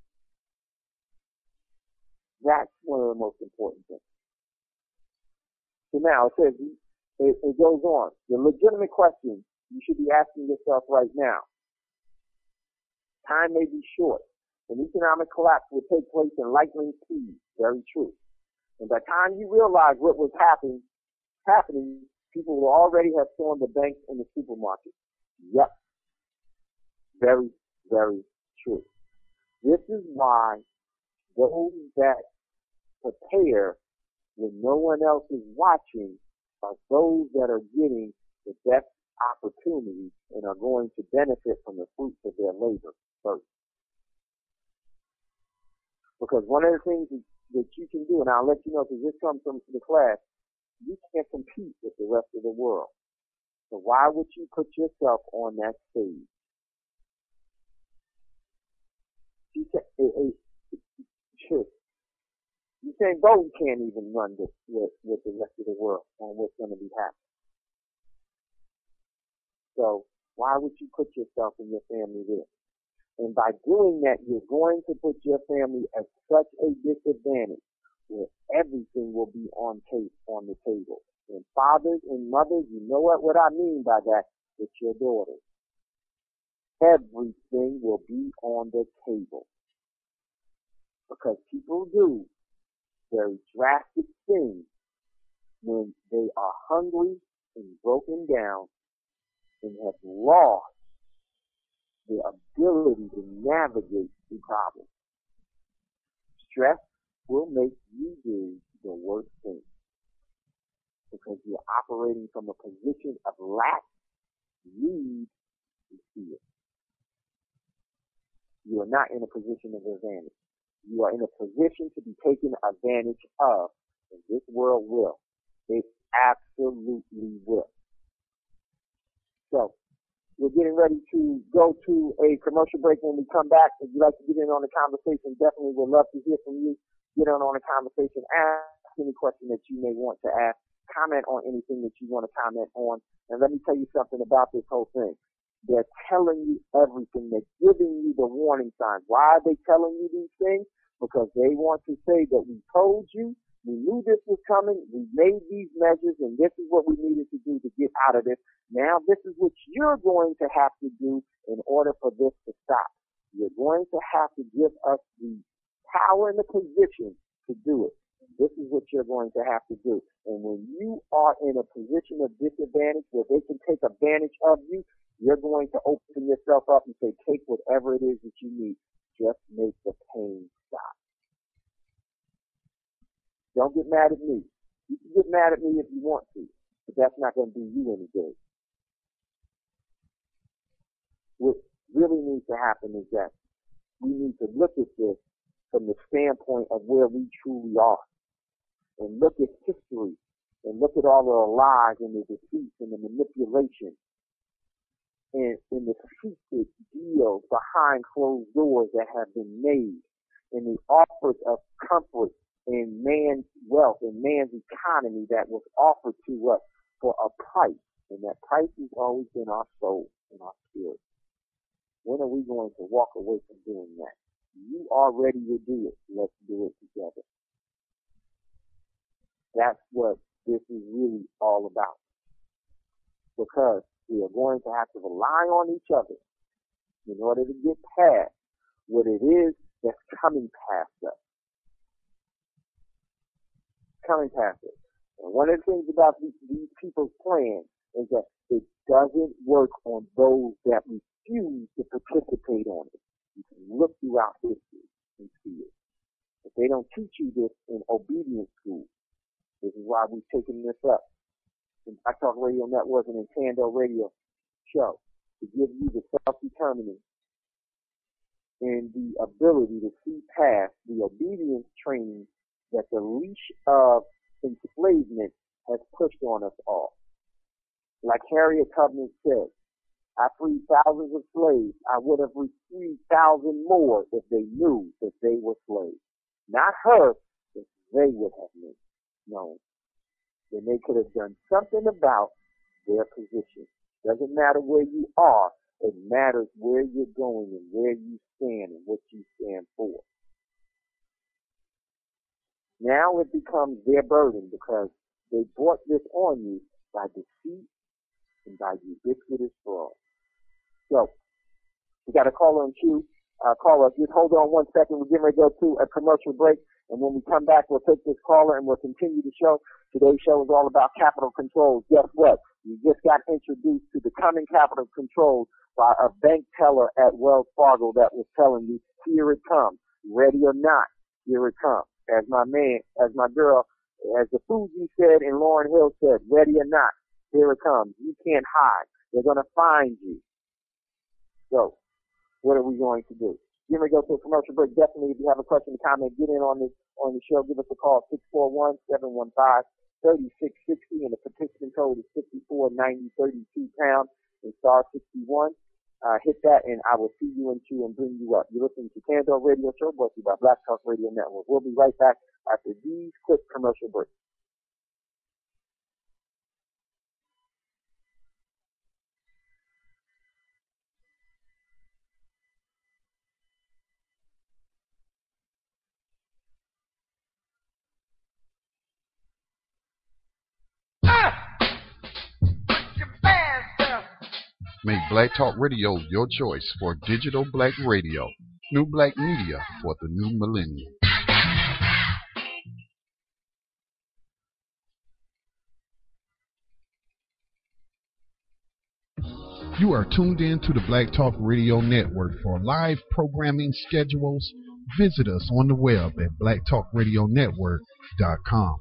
That's one of the most important things. So now it says, it, it goes on. The legitimate question you should be asking yourself right now. Time may be short, An economic collapse will take place in lightning speed. Very true. And by the time you realize what was happening, happening, people will already have stormed the banks and the supermarkets. Yep. Very, very true. This is why those that prepare when no one else is watching are those that are getting the best opportunity and are going to benefit from the fruits of their labor first. Because one of the things that you can do, and I'll let you know because this comes from the class, you can't compete with the rest of the world. So why would you put yourself on that stage? You can't, it, it, it, Usain Bolt can't even run with, with, with the rest of the world on what's going to be happening. So why would you put yourself and your family there? And by doing that, you're going to put your family at such a disadvantage where everything will be on tape on the table. And fathers and mothers, you know what, what I mean by that? It's your daughters. Everything will be on the table. Because people do very drastic things when they are hungry and broken down and have lost the ability to navigate the problem. Stress will make you do the worst thing because you're operating from a position of lack, need, and fear. You are not in a position of advantage. You are in a position to be taken advantage of, and this world will. It absolutely will. So, we're getting ready to go to a commercial break. When we come back, if you'd like to get in on the conversation, definitely would love to hear from you. Get in on the conversation. Ask any question that you may want to ask. Comment on anything that you want to comment on. And let me tell you something about this whole thing. They're telling you everything. They're giving you the warning signs. Why are they telling you these things? Because they want to say that we told you, we knew this was coming, we made these measures, and this is what we needed to do to get out of this. Now this is what you're going to have to do in order for this to stop. You're going to have to give us the power and the position to do it. This is what you're going to have to do. And when you are in a position of disadvantage where they can take advantage of you, you're going to open yourself up and say, take whatever it is that you need. Just make the pain stop. Don't get mad at me. You can get mad at me if you want to, but that's not going to do you any good. What really needs to happen is that we need to look at this from the standpoint of where we truly are and look at history and look at all the lies and the deceits and the manipulation and, and the secret deals behind closed doors that have been made and the offers of comfort and man's wealth and man's economy that was offered to us for a price. And that price has always been our soul and our spirit. When are we going to walk away from doing that? You are ready to do it. Let's do it together. That's what this is really all about. Because we are going to have to rely on each other in order to get past what it is that's coming past us. Coming past us. And one of the things about these, these people's plan is that it doesn't work on those that refuse to participate on it. You can look throughout history and see it. If they don't teach you this in obedience school, this is why we've taken this up in Black Talk Radio Network and in Tando Radio Show to give you the self-determining and the ability to see past the obedience training that the leash of enslavement has pushed on us all. Like Harriet Tubman said, I freed thousands of slaves. I would have freed thousands more if they knew that they were slaves. Not her, if they would have known. Then they could have done something about their position. Doesn't matter where you are. It matters where you're going and where you stand and what you stand for. Now it becomes their burden because they brought this on you by deceit and by ubiquitous fraud. So, we got a caller on queue. uh, caller. Just hold on one second. We're getting ready to go to a commercial break. And when we come back, we'll take this caller and we'll continue the show. Today's show is all about capital controls. Guess what? We just got introduced to the coming capital controls by a bank teller at Wells Fargo that was telling you, here it comes. Ready or not, here it comes. As my man, as my girl, as the Fuji said and Lauryn Hill said, ready or not, here it comes. You can't hide. They're going to find you. So, what are we going to do? We're going to go to a commercial break. Definitely, if you have a question or comment, get in on this on the show. Give us a call, six four one, seven one five, three six six zero, and the participant code is fifty-four ninety thirty-two pound and star sixty-one. Uh, hit that, and I will see you in two and bring you up. You're listening to Tando Radio Show, brought to you by Black Talk Radio Network. We'll be right back after these quick commercial breaks. Make Black Talk Radio your choice for digital black radio. New black media for the new millennium. You are tuned in to the Black Talk Radio Network. For live programming schedules, visit us on the web at black talk radio network dot com.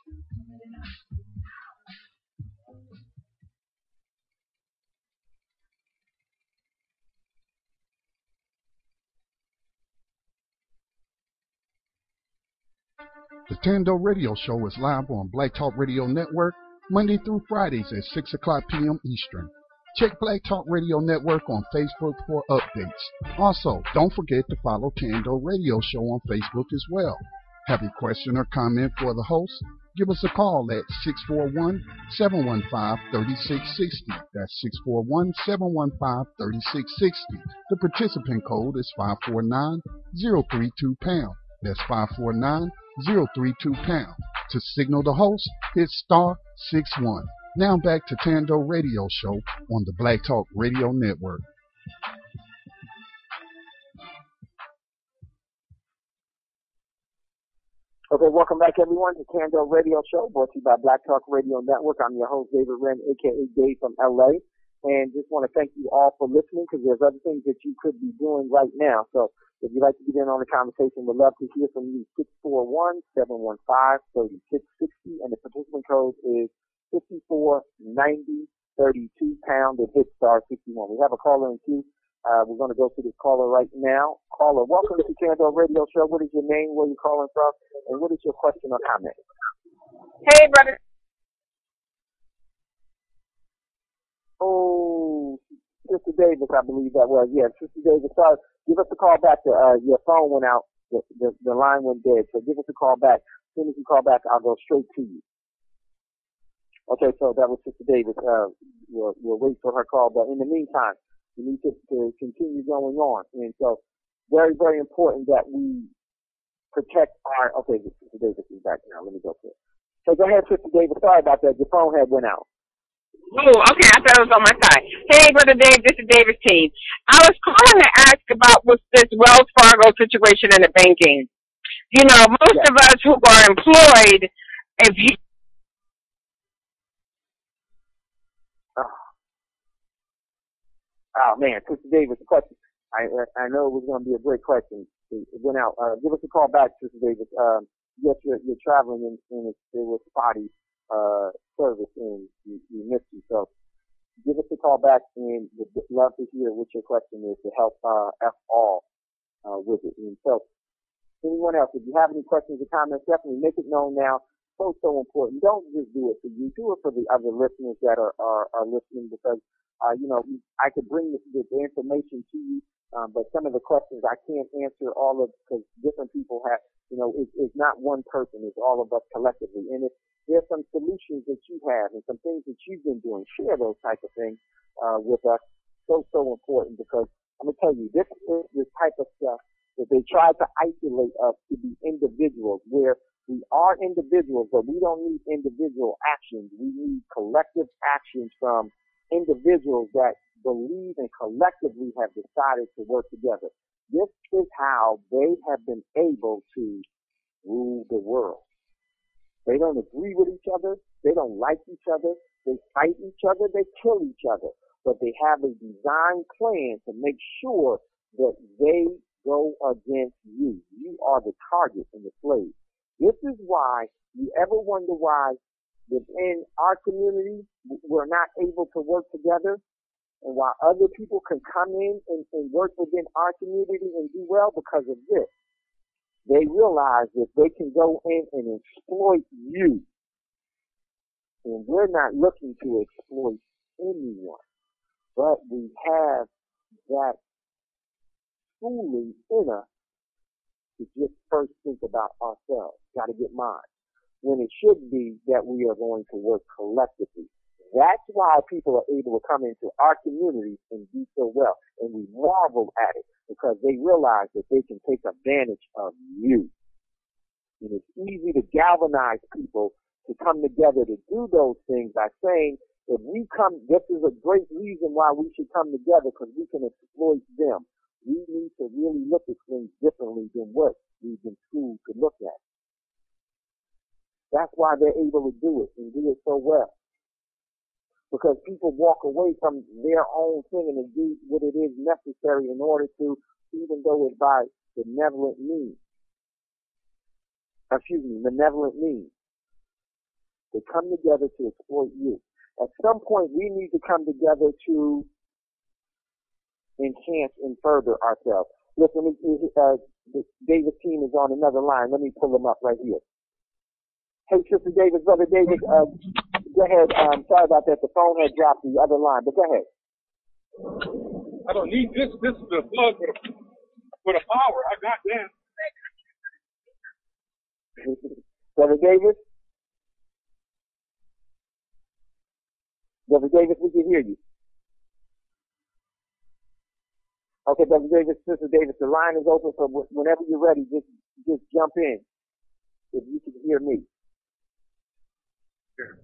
The Tando Radio Show is live on Black Talk Radio Network Monday through Fridays at six o'clock p.m. Eastern. Check Black Talk Radio Network on Facebook for updates. Also, don't forget to follow Tando Radio Show on Facebook as well. Have a question or comment for the host? Give us a call at six four one, seven one five, three six six zero. That's six four one, seven one five, three six six zero. The participant code is five four nine, zero three two pound. That's five four nine, zero three two pound. To signal the host, hit star six one. Now back to Tando Radio Show on the Black Talk Radio Network. Okay, welcome back everyone to Tando Radio Show, brought to you by Black Talk Radio Network. I'm your host, David Wren, aka Dave from L A. And just want to thank you all for listening, because there's other things that you could be doing right now. So if you'd like to get in on the conversation, we'd love to hear from you. six four one, seven one five, three six six zero, and the participant code is fifty-four ninety thirty-two pound and hit star sixty-one. We have a caller in queue. Uh, we're going to go to this caller right now. Caller, welcome to Tando Radio Show. What is your name? Where are you calling from? And what is your question or comment? Hey, brother. Oh, Sister Davis, I believe that was. Yeah, Sister Davis, sorry. Give us a call back. To, uh, your phone went out. The, the, the line went dead. So give us a call back. As soon as you call back, I'll go straight to you. Okay, so that was Sister Davis. Uh, we'll, we'll wait for her call. But in the meantime, we need to, to continue going on. And so very, very important that we protect our, okay, Sister Davis is back now. Let me go to it. So go ahead, Sister Davis. Sorry about that. Your phone had went out. Oh, okay. I thought it was on my side. Hey, Brother Dave, this is Davis team. I was calling to ask about what's this Wells Fargo situation in the banking. You know, most yeah. of us who are employed, if you... Oh, oh man, Sister Davis, question. I I know it was going to be a great question. It went out. Uh, give us a call back, Sister Davis. Um, yes, you're, you're traveling and, and it, it was spotty. Uh, service and you, you missed you. So give us a call back and we'd love to hear what your question is to help uh, F all uh, with it. And so anyone else, if you have any questions or comments, definitely make it known now. So, so important. Don't just do it for you. Do it for the other listeners that are, are, are listening, because, uh, you know, I could bring the, the, the information to you, um, but some of the questions I can't answer all of, because different people have, you know, it, it's not one person. It's all of us collectively. And if there's some solutions that you have and some things that you've been doing, share those type of things uh, with us. So, so important, because I'm going to tell you, this is this type of stuff that they try to isolate us to be individuals, where we are individuals, but we don't need individual actions. We need collective actions from individuals that believe and collectively have decided to work together. This is how they have been able to rule the world. They don't agree with each other. They don't like each other. They fight each other. They kill each other. But they have a design plan to make sure that they go against you. You are the target and the slave. This is why you ever wonder why within our community we're not able to work together, and why other people can come in and, and work within our community and do well because of this. They realize that they can go in and exploit you. And we're not looking to exploit anyone. But we have that fooling in us to just first think about ourselves. Got to get mine. When it should be that we are going to work collectively. That's why people are able to come into our community and do so well. And we marvel at it because they realize that they can take advantage of you. And it's easy to galvanize people to come together to do those things by saying, if we come, this is a great reason why we should come together because we can exploit them. We need to really look at things differently than what we've been schooled to look at. That's why they're able to do it and do it so well. Because people walk away from their own thing and do what it is necessary in order to, even though it's by benevolent means. Excuse me, benevolent means. They come together to exploit you. At some point, we need to come together to enhance and further ourselves. Listen, uh, David's team is on another line. Let me pull them up right here. Hey, Sister David, Brother David, uh, go ahead. Um, sorry about that. The phone had dropped the other line, but go ahead. I don't need this. This is the plug for the, for the power. I got that. Brother David? Brother Davis, we can hear you. Okay, Brother Davis, Sister Davis, the line is open, so whenever you're ready, just just jump in. If you can hear me. Sure.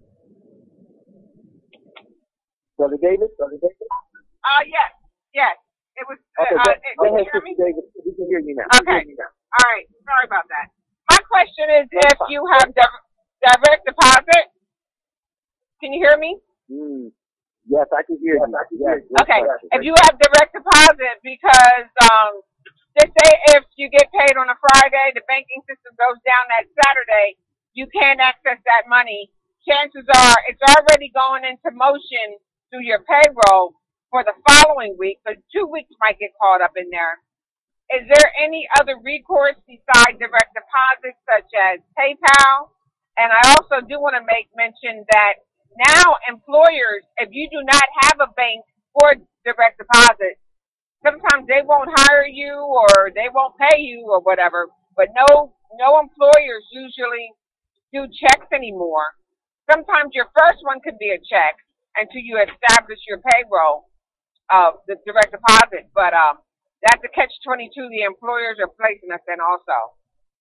Brother Davis, Brother Davis? Uh, yes, yes. It was, okay, uh, go, uh, go ahead, Sister Davis. We can hear you now. Okay. You now. All right. Sorry about that. My question is, That's if fine. you have di- direct deposit, can you hear me? Mm. Yes, I can hear yes, you. I can yes, hear you. Okay. Question. If you have direct deposit, because um, just say if you get paid on a Friday, the banking system goes down that Saturday, you can't access that money. Chances are it's already going into motion through your payroll for the following week, but two weeks might get caught up in there. Is there any other recourse besides direct deposit, such as PayPal? And I also do want to make mention that now employers, if you do not have a bank for direct deposit, sometimes they won't hire you or they won't pay you or whatever. But no, no employers usually do checks anymore. Sometimes your first one could be a check until you establish your payroll, uh, the direct deposit. But um, that's a catch twenty-two the employers are placing us in also.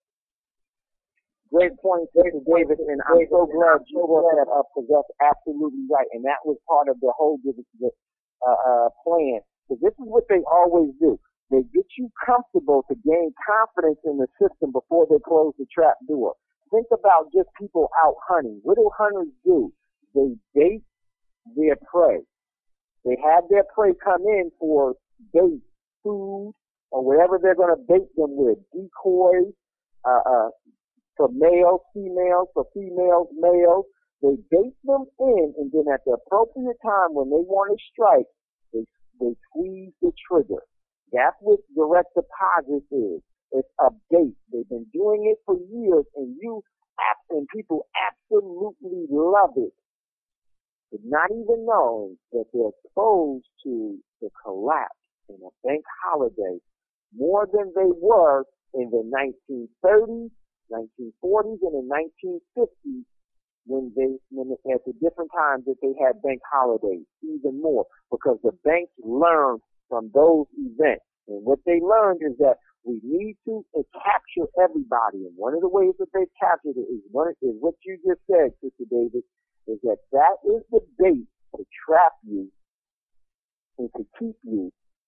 Great point, Sister Davis, and I'm so glad you brought that up because that's absolutely right. And that was part of the whole uh, uh, plan. Because this is what they always do. They get you comfortable to gain confidence in the system before they close the trap door. Think about just people out hunting. What do hunters do? They bait their prey. They have their prey come in for bait, food, or whatever they're going to bait them with. Decoys, uh, uh, for males, females, for females, males. They bait them in, and then at the appropriate time when they want to strike, they, they squeeze the trigger. That's what direct deposit is. It's a bait. They've been doing it for years, and you and people absolutely love it. But not even knowing that they're exposed to the collapse in a bank holiday more than they were in the nineteen thirties, nineteen forties, and the nineteen fifties when they, when they, at the different times that they had bank holidays, even more, because the banks learned from those events. And what they learned is that we need to uh, capture everybody. And one of the ways that they've captured it is, one, is what you just said, Sister David, is that that is the bait to trap you and to keep you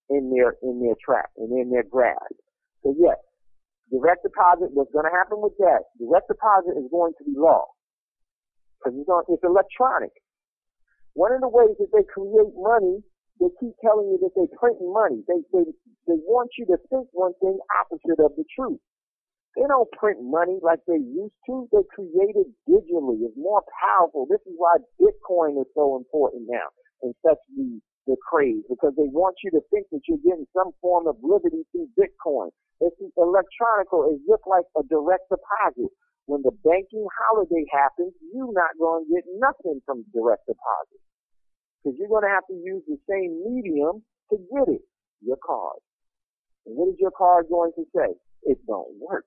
in their in their trap and in their grasp. So yes, direct deposit. What's going to happen with that? Direct deposit is going to be law because it's, on, it's electronic. One of the ways that they create money, they keep telling you that they're printing money. They they they want you to think one thing opposite of the truth. They don't print money like they used to. They create it digitally. It's more powerful. This is why Bitcoin is so important now and such the, the craze, because they want you to think that you're getting some form of liberty through Bitcoin. It's electronical. It's just like a direct deposit. When the banking holiday happens, you're not going to get nothing from direct deposit because you're going to have to use the same medium to get it, your card. And what is your card going to say? It don't work.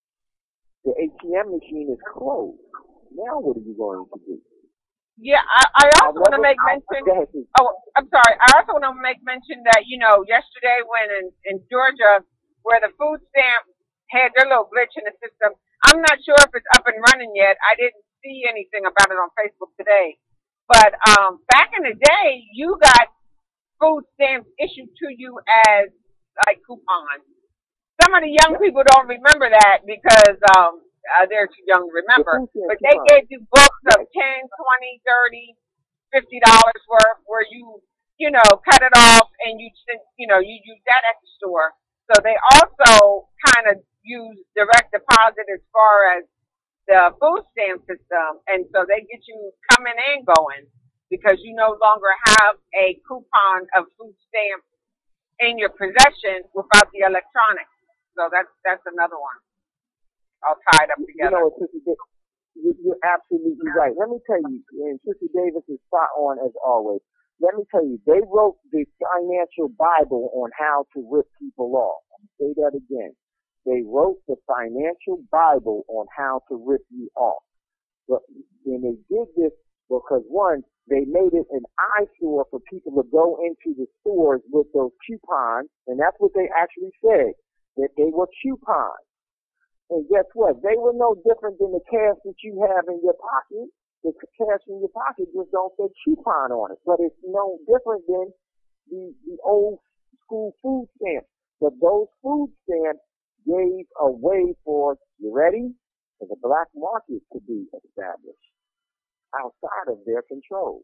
The A T M machine is closed. Now what are you going to do? Yeah, I, I also want to make mention. Go ahead, oh, I'm sorry. I also want to make mention that, you know, yesterday when in, in Georgia, where the food stamp had their little glitch in the system, I'm not sure if it's up and running yet. I didn't see anything about it on Facebook today. But um, back in the day, you got food stamps issued to you as like coupons. Some of the young people don't remember that because um, uh, they're too young to remember. But they gave you books of ten, twenty, thirty, fifty dollars worth where you, you know, cut it off and you, you know, you use that at the store. So they also kind of use direct deposit as far as the food stamp system. And so they get you coming and going because you no longer have a coupon of food stamps in your possession without the electronics. So that's that's another one. All tied up together. You know, Sister Davis, you're absolutely right. Let me tell you, and Sister Davis is spot on as always. Let me tell you, they wrote the financial Bible on how to rip people off. I'll say that again. They wrote the financial Bible on how to rip you off. But and they did this because one, they made it an eyesore for people to go into the stores with those coupons, and that's what they actually said. That they were coupons. And guess what? They were no different than the cash that you have in your pocket. The cash in your pocket just don't say coupon on it. But it's no different than the, the old school food stamps. But those food stamps gave a way for, you ready? For the black market to be established outside of their control.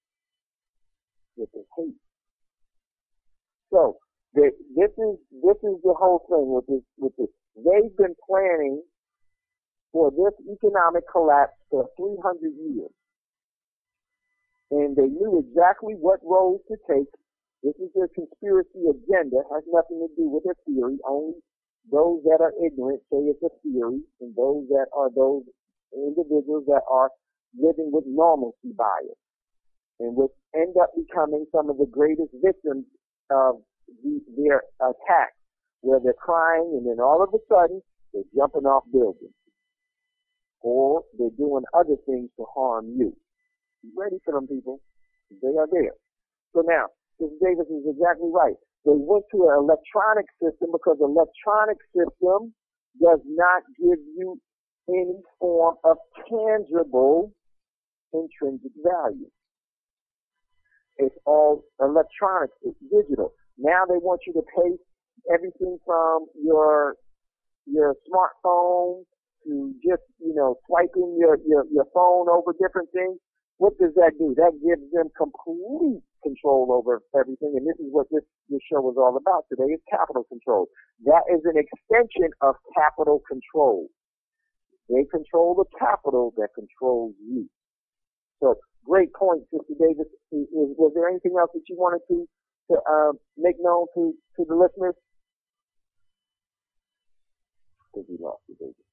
With the hate. So, This is this is the whole thing with this with this. They've been planning for this economic collapse for three hundred years, and they knew exactly what road to take. This is their conspiracy agenda. Has nothing to do with their theory. Only those that are ignorant say it's a theory, and those that are those individuals that are living with normalcy bias, and which end up becoming some of the greatest victims of The, their attack, where they're crying and then all of a sudden they're jumping off buildings or they're doing other things to harm you. Be ready for them, people. They are there. So now, Mister Davis is exactly right. They went to an electronic system because the electronic system does not give you any form of tangible intrinsic value. It's all electronic. It's digital. Now they want you to pay everything from your your smartphone to just, you know, swiping your, your, your phone over different things. What does that do? That gives them complete control over everything. And this is what this, this show is all about today, is capital control. That is an extension of capital control. They control the capital that controls you. So, great point, Sister Davis. Is, is, was there anything else that you wanted to to uh, make known to, to the listeners? I think we lost you, baby.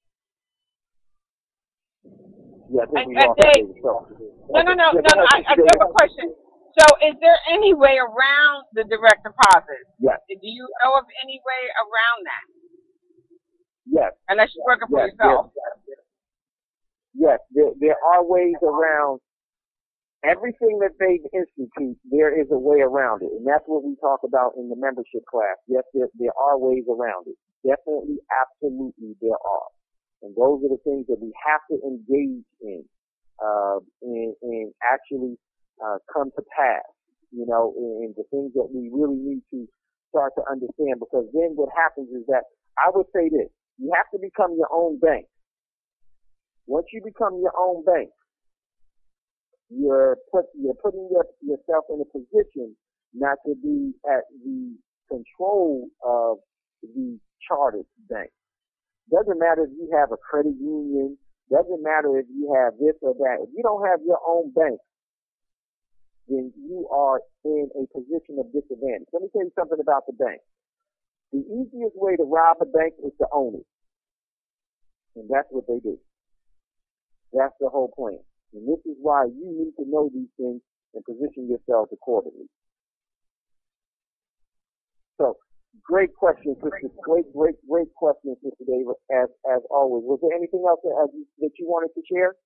Yeah, I think we lost you, baby. So, no, no, no, no, no. I, I have a question. So, is there any way around the direct deposit? Yes. Do you know of any way around that? Yes. Unless you're working for yes, yourself. Yes, yes there, there are ways around. Everything that they institute, there is a way around it. And that's what we talk about in the membership class. Yes, there, there are ways around it. Definitely, absolutely, there are. And those are the things that we have to engage in, uh, and, and actually uh, come to pass. You know, and the things that we really need to start to understand, because then what happens is that I would say this: you have to become your own bank. Once you become your own bank, you're put you're putting your, yourself in a position not to be at the control of the chartered bank. Doesn't matter if you have a credit union. Doesn't matter if you have this or that. If you don't have your own bank, then you are in a position of disadvantage. Let me tell you something about the bank. The easiest way to rob a bank is to own it. And that's what they do. That's the whole plan. And this is why you need to know these things and position yourselves accordingly. So, great question, sister. Great, great, great question, Sister David, as, as always. Was there anything else that, uh, that you wanted to share?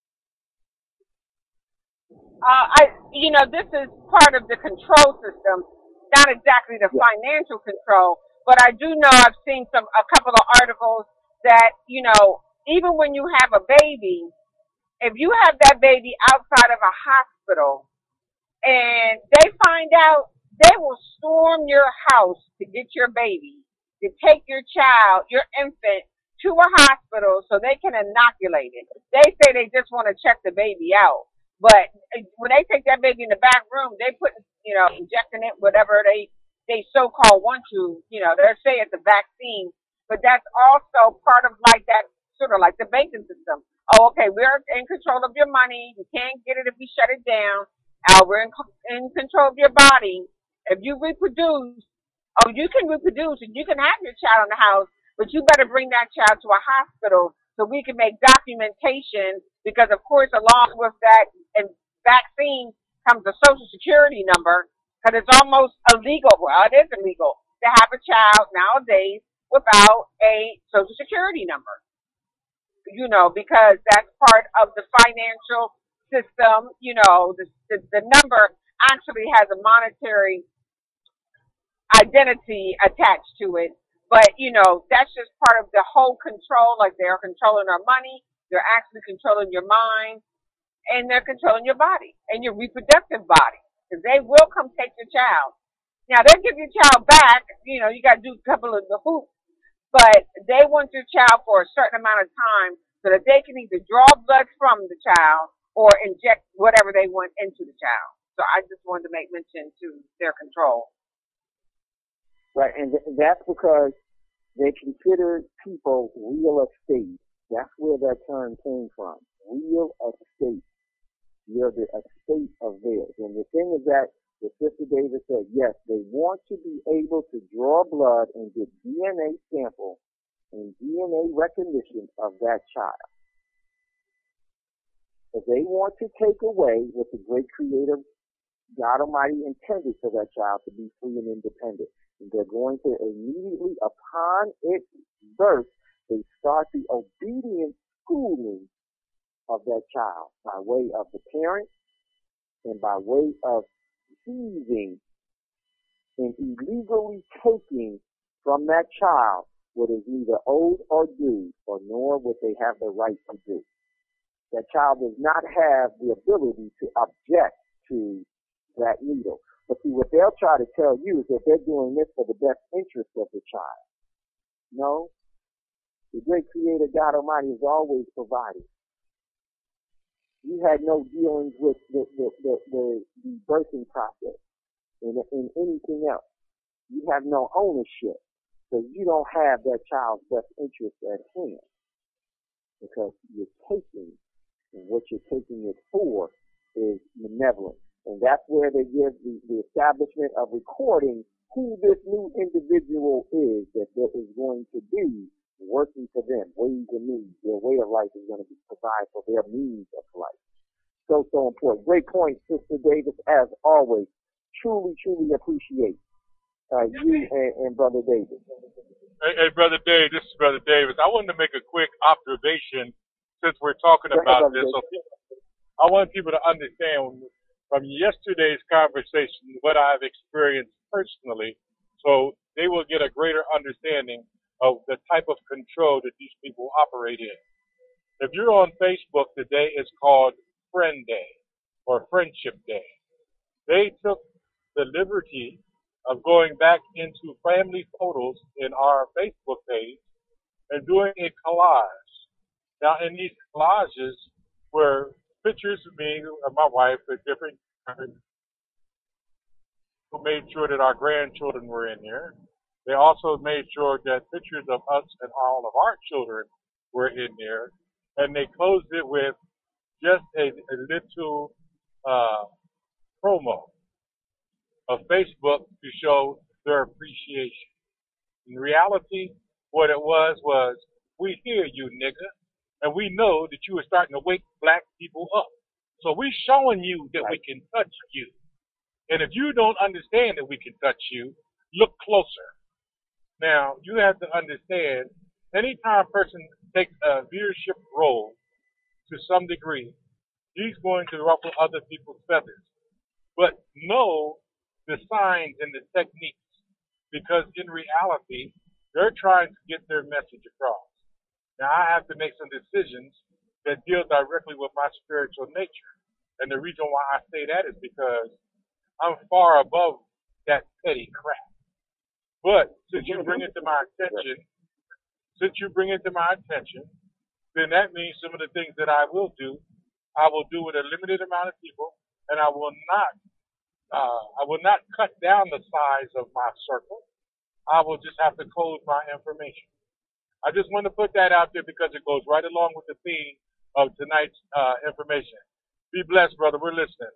Uh, I, you know, this is part of the control system, not exactly the Yeah. financial control, but I do know I've seen some, a couple of articles that, you know, even when you have a baby, if you have that baby outside of a hospital and they find out, they will storm your house to get your baby, to take your child, your infant, to a hospital so they can inoculate it. They say they just want to check the baby out. But when they take that baby in the back room, they put, you know, injecting it, whatever they, they so-called want to, you know, they're saying it's a vaccine. But that's also part of like that, sort of like the banking system. Oh, okay, we're in control of your money. You can't get it if we shut it down. Uh, we're in, in control of your body. If you reproduce, oh, you can reproduce and you can have your child in the house, but you better bring that child to a hospital so we can make documentation, because of course along with that and vaccine comes a social security number, because it's almost illegal. Well, it is illegal to have a child nowadays without a social security number, you know, because that's part of the financial system. You know, the, the, the number actually has a monetary identity attached to it. But, you know, that's just part of the whole control. Like, they're controlling our money, they're actually controlling your mind, and they're controlling your body and your reproductive body. Because they will come take your child. Now, they'll give your child back. You know, you got to do a couple of the hoops. But they want your child for a certain amount of time so that they can either draw blood from the child or inject whatever they want into the child. So I just wanted to make mention to their control. Right, and th- that's because they consider people real estate. That's where that term came from. Real estate. You're the estate of theirs. And the thing is that, the Sister David said, yes, they want to be able to draw blood and get D N A sample and D N A recognition of that child. If they want to take away what the great Creator, God Almighty, intended for that child to be free and independent, they're going to immediately, upon its birth, they start the obedience schooling of that child by way of the parent and by way of seizing and illegally taking from that child what is neither owed or due, or nor what they have the right to do. That child does not have the ability to object to that needle. But see, what they'll try to tell you is that they're doing this for the best interest of the child. No. The great Creator, God Almighty, has always provided. You had no dealings with the, the, the, the, the birthing process and, and anything else. You have no ownership. So you don't have that child's best interest at hand, because you're taking, and what you're taking it for is malevolent. And that's where they give the, the establishment of recording who this new individual is that there is going to be working for them, ways and means. Their way of life is going to be provide for their means of life. So, so important. Great point, Sister Davis, as always. Truly, truly appreciate uh, you and, and Brother Davis. Hey, hey, Brother Dave, this is Brother Davis. I wanted to make a quick observation since we're talking Go about ahead, this. So I want people to understand from yesterday's conversation what I've experienced personally, so they will get a greater understanding of the type of control that these people operate in. If you're on Facebook, today is called Friend Day or Friendship Day. They took the liberty of going back into family photos in our Facebook page and doing a collage. Now, in these collages were pictures of me and my wife at different times who made sure that our grandchildren were in there. They also made sure that pictures of us and all of our children were in there. And they closed it with just a, a little uh, promo of Facebook to show their appreciation. In reality, what it was was, we hear you, nigga, and we know that you are starting to wake black people up. So we showing you that we can touch you. And if you don't understand that we can touch you, look closer. Now, you have to understand, anytime a person takes a leadership role to some degree, he's going to ruffle other people's feathers. But know the signs and the techniques, because in reality, they're trying to get their message across. Now, I have to make some decisions that deal directly with my spiritual nature. And the reason why I say that is because I'm far above that petty crap. But since you bring it to my attention, since you bring it to my attention, then that means some of the things that I will do, I will do with a limited amount of people, and I will not, uh, I will not cut down the size of my circle. I will just have to code my information. I just want to put that out there because it goes right along with the theme of tonight's uh, information. Be blessed, brother. We're listening.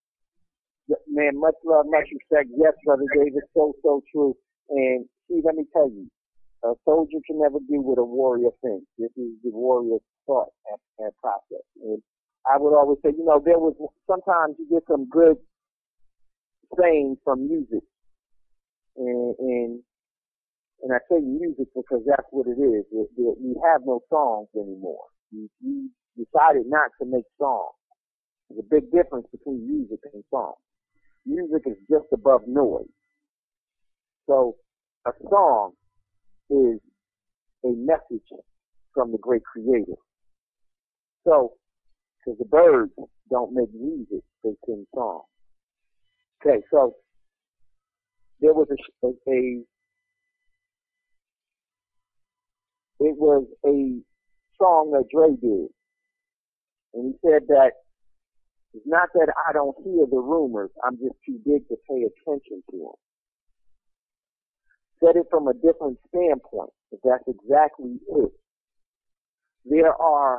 Man, much love, much respect. Yes, Brother David, so, so true. And see, let me tell you, a soldier can never do what a warrior thinks. This is the warrior's thought and, and process. And I would always say, you know, there was, sometimes you get some good sayings from music. And, and, and I say music because that's what it is. It, it, we have no songs anymore. You, you decided not to make songs. There's a big difference between music and song. Music is just above noise. So a song is a message from the great creator. So, because the birds don't make music, they sing songs. Okay, so there was a, a, a it was a song that Dre did. And he said that it's not that I don't hear the rumors, I'm just too big to pay attention to them. Said it from a different standpoint, but that's exactly it. There are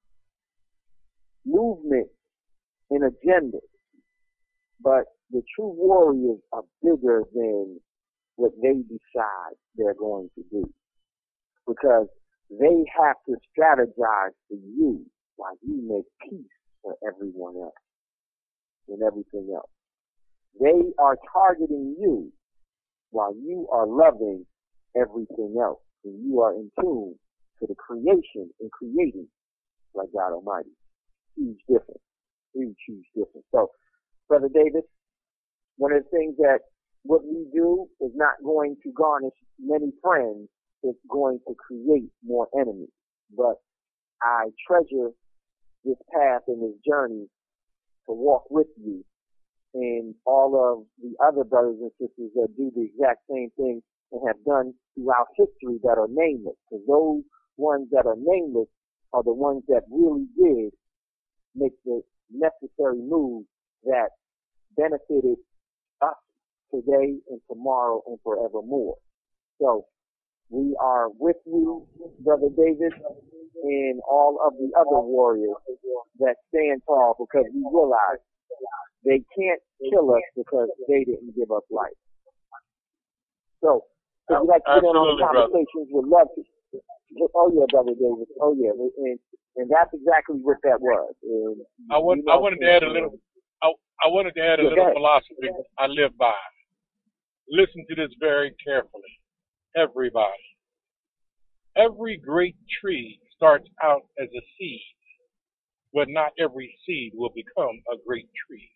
movements and agendas, but the true warriors are bigger than what they decide they're going to do. Because they have to strategize for you while you make peace for everyone else and everything else. They are targeting you while you are loving everything else. And you are in tune to the creation and creating like God Almighty. Huge difference. Huge, huge difference. So, Brother David, one of the things that what we do is not going to garnish many friends. It's going to create more enemies. But I treasure this path and this journey to walk with you and all of the other brothers and sisters that do the exact same thing and have done throughout history that are nameless. Because those ones that are nameless are the ones that really did make the necessary move that benefited us today and tomorrow and forevermore. So we are with you, Brother David, and all of the other warriors that stand tall, because we realize they can't kill us because they didn't give us life. So, if you'd like to get in on the conversations, we'd love to. Oh yeah, Brother David. Oh yeah, and and that's exactly what that was. And, I want, I wanted to add a little. I, I wanted to add a little philosophy I live by. Listen to this very carefully, everybody. Every great tree starts out as a seed, but not every seed will become a great tree.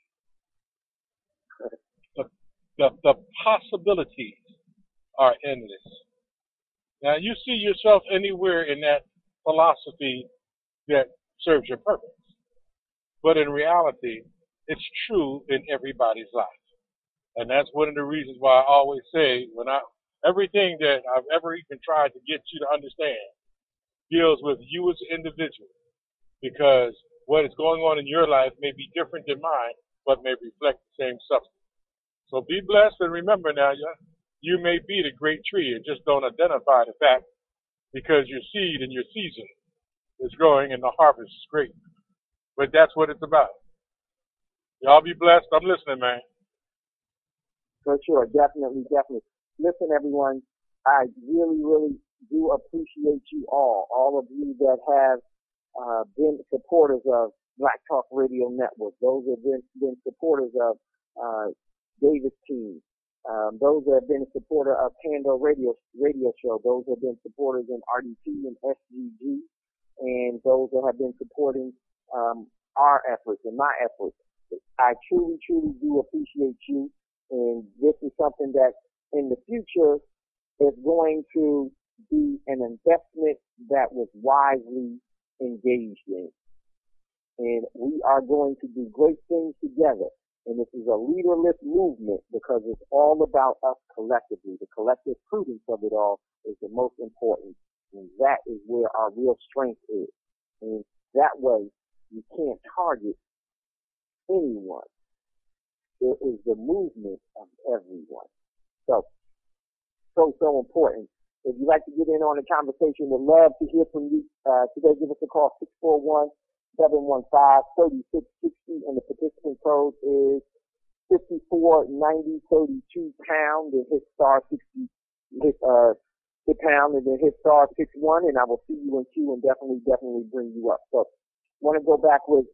The, the, the possibilities are endless. Now, you see yourself anywhere in that philosophy that serves your purpose. But in reality, it's true in everybody's life. And that's one of the reasons why I always say when I everything that I've ever even tried to get you to understand deals with you as an individual, because what is going on in your life may be different than mine, but may reflect the same substance. So be blessed, and remember now, you you may be the great tree and just don't identify the fact, because your seed and your season is growing and the harvest is great. But that's what it's about. Y'all be blessed. I'm listening, man. For sure, definitely, definitely. Listen, everyone, I really, really do appreciate you all, all of you that have uh, been supporters of Black Talk Radio Network, those that have been, been supporters of uh, Davis Team, um, those that have been a supporter of Pando Radio Radio Show, those that have been supporters in R D T and S G G, and those that have been supporting um, our efforts and my efforts. I truly, truly do appreciate you, and this is something that in the future is going to be an investment that was wisely engaged in. And we are going to do great things together. And this is a leaderless movement because it's all about us collectively. The collective prudence of it all is the most important. And that is where our real strength is. And that way, you can't target anyone. It is the movement of everyone. So, so, so important. If you'd like to get in on the conversation, we'd love to hear from you. Uh, today, give us a call, six four one, seven one five, three six six zero, and the participant code is fifty-four ninety thirty-two pound, and hit star sixty, hit, uh, hit pound, and then hit star six one, and I will see you in queue and definitely, definitely bring you up. So, want to go back with,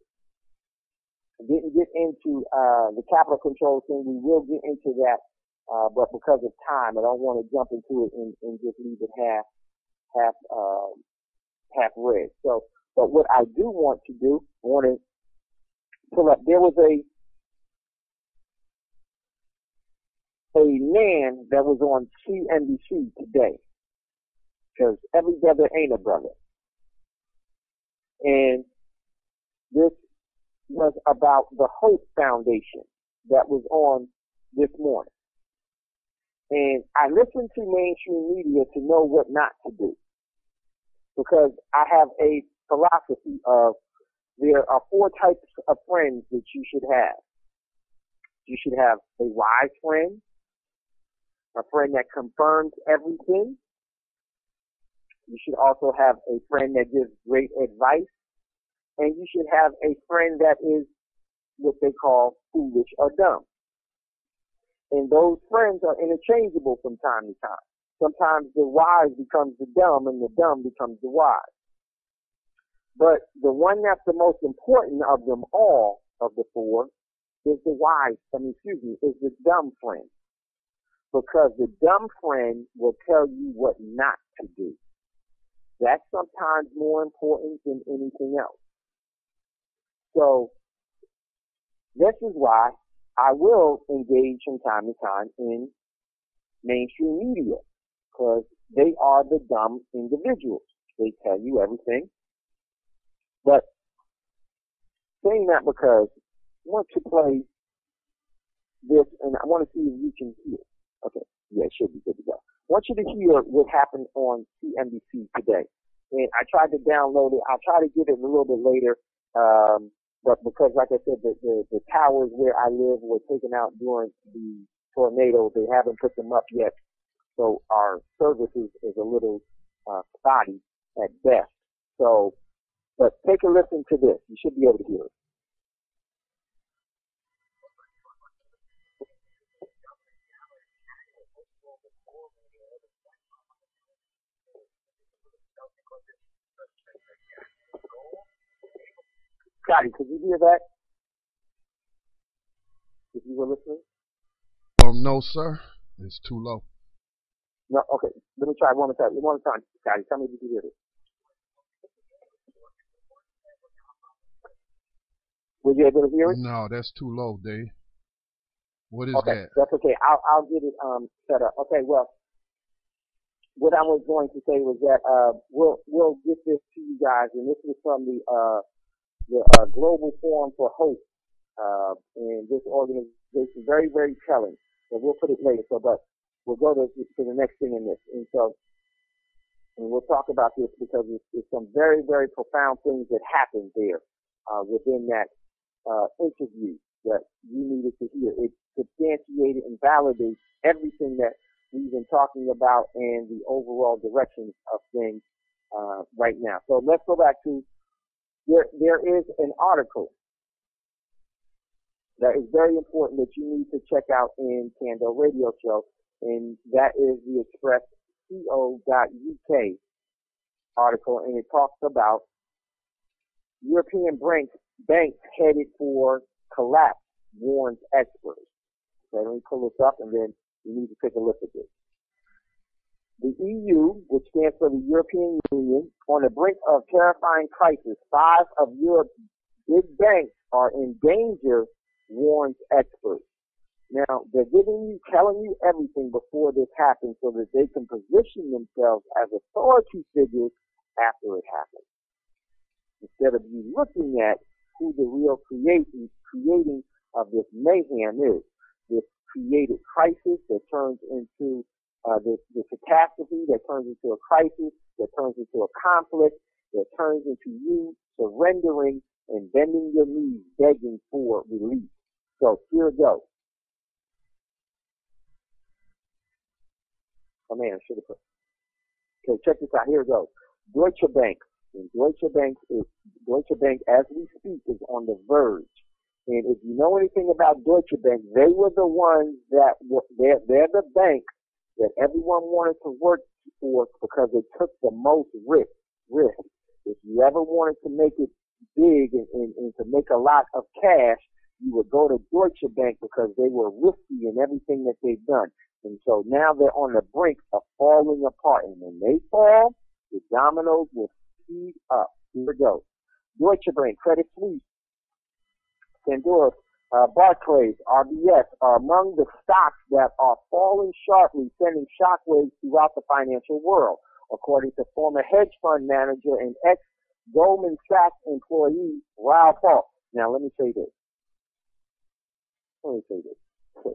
didn't get into, uh, the capital control thing. We will get into that. Uh, but because of time, I don't want to jump into it and, and just leave it half, half, uh, half read. So, but what I do want to do, I want to pull up, there was a, a man that was on C N B C today, because every brother ain't a brother. And this was about the Hope Foundation that was on this morning. And I listen to mainstream media to know what not to do, because I have a philosophy of there are four types of friends that you should have. You should have a wise friend, a friend that confirms everything. You should also have a friend that gives great advice, and you should have a friend that is what they call foolish or dumb. And those friends are interchangeable from time to time. Sometimes the wise becomes the dumb and the dumb becomes the wise. But the one that's the most important of them all, of the four, is the wise, I mean, excuse me, is the dumb friend. Because the dumb friend will tell you what not to do. That's sometimes more important than anything else. So, this is why I will engage from time to time in mainstream media, because they are the dumb individuals. They tell you everything. But saying that because I want to play this, and I want to see if you can hear. Okay, yeah, it should be good to go. I want you to hear what happened on C N B C today. And I tried to download it. I'll try to get it a little bit later. Um, But because, like I said, the, the, the towers where I live were taken out during the tornado. They haven't put them up yet. So our service is, is a little uh, spotty at best. So, but take a listen to this. You should be able to hear it. Scotty, could you hear that? If you were listening? Um, no, sir. It's too low. No, okay. Let me try one more time. One more time, Scotty. Tell me if you can hear it. Were you able to hear it? No, that's too low, Dave. What is okay, that? That's okay. I'll I'll get it um set up. Okay, well, what I was going to say was that uh we'll we'll get this to you guys, and this is from the uh the uh, Global Forum for Hope, uh, and this organization very very telling. but we'll put it later. So, but we'll go to, to the next thing in this. And so, and we'll talk about this because it's, it's some very, very profound things that happened there uh, within that uh, interview that you needed to hear. It substantiated and validates everything that we've been talking about and the overall direction of things uh, right now. So let's go back to, there, there is an article that is very important that you need to check out in Kando Radio Show, and that is the express co dot U K article, and it talks about European banks, banks headed for collapse, warns experts. So let me pull this up, and then you need to take a look at this. The E U, which stands for the European Union, on the brink of terrifying crisis. Five of Europe's big banks are in danger, warns experts. Now, they're giving you, telling you everything before this happens so that they can position themselves as authority figures after it happens. Instead of you looking at who the real creating, creating of this mayhem is. This created crisis that turns into uh, this, this catastrophe, that turns into a crisis, that turns into a conflict, that turns into you surrendering and bending your knees, begging for relief. So here it goes. Oh man, I should have put. Okay, check this out. Here it goes. Deutsche Bank. And Deutsche Bank is Deutsche Bank, as we speak, is on the verge. And if you know anything about Deutsche Bank, they were the ones that were, they're, they're the bank that everyone wanted to work for because they took the most risk. Risk. If you ever wanted to make it big and, and, and to make a lot of cash, you would go to Deutsche Bank because they were risky in everything that they've done. And so now they're on the brink of falling apart. And when they fall, the dominoes will speed up. Here it goes. Deutsche Bank, Credit Suisse, Sandoz, uh, Barclays, R B S are among the stocks that are falling sharply, sending shockwaves throughout the financial world, according to former hedge fund manager and ex-Goldman Sachs employee Raoul Pal. Now, let me say this. Let me say this.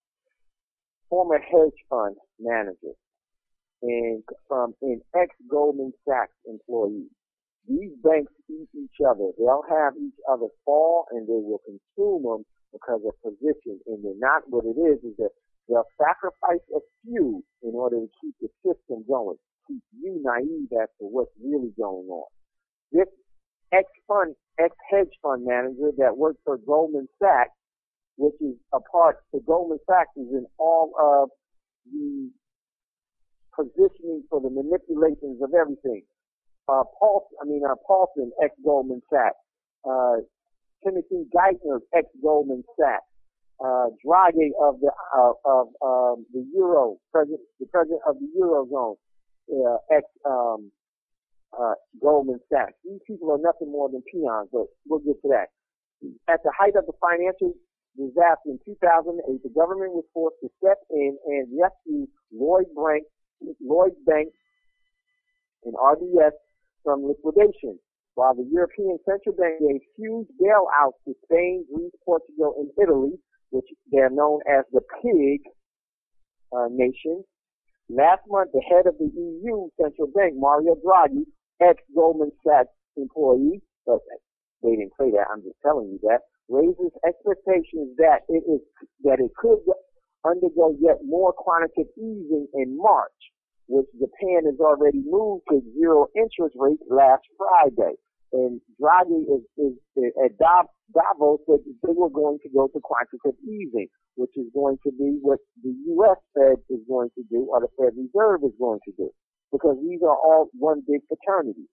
Former hedge fund manager and from an ex-Goldman Sachs employee. These banks eat each other. They'll have each other fall and they will consume them because of position. And they're not, what it is, is that they'll sacrifice a few in order to keep the system going, keep you naive as to what's really going on. This ex-fund, ex-hedge fund manager that worked for Goldman Sachs, which is a part, the Goldman Sachs is in all of the positioning for the manipulations of everything. Uh, Paul, I mean, uh, Paulson, ex-Goldman Sachs, uh, Timothy Geithner, ex-Goldman Sachs, uh, Draghi of the, uh, of, um, the Euro, president, the president of the Eurozone, uh, ex, um, uh, Goldman Sachs. These people are nothing more than peons, but we'll get to that. At the height of the financial disaster in two thousand eight, the government was forced to step in and rescue Lloyd Bank, Lloyd Bank and R B S from liquidation, while the European Central Bank gave huge bailouts to Spain, Greece, Portugal, and Italy, which they're known as the pig uh, nations. Last month, the head of the E U Central Bank, Mario Draghi, ex-Goldman Sachs employee, but they didn't say that, I'm just telling you that, raises expectations that it is that it could undergo yet more quantitative easing in March, which Japan has already moved to zero interest rates last Friday. And Draghi is, is, is at Davos said they were going to go to quantitative easing, which is going to be what the U S Fed is going to do, or the Fed Reserve is going to do, because these are all one big fraternity.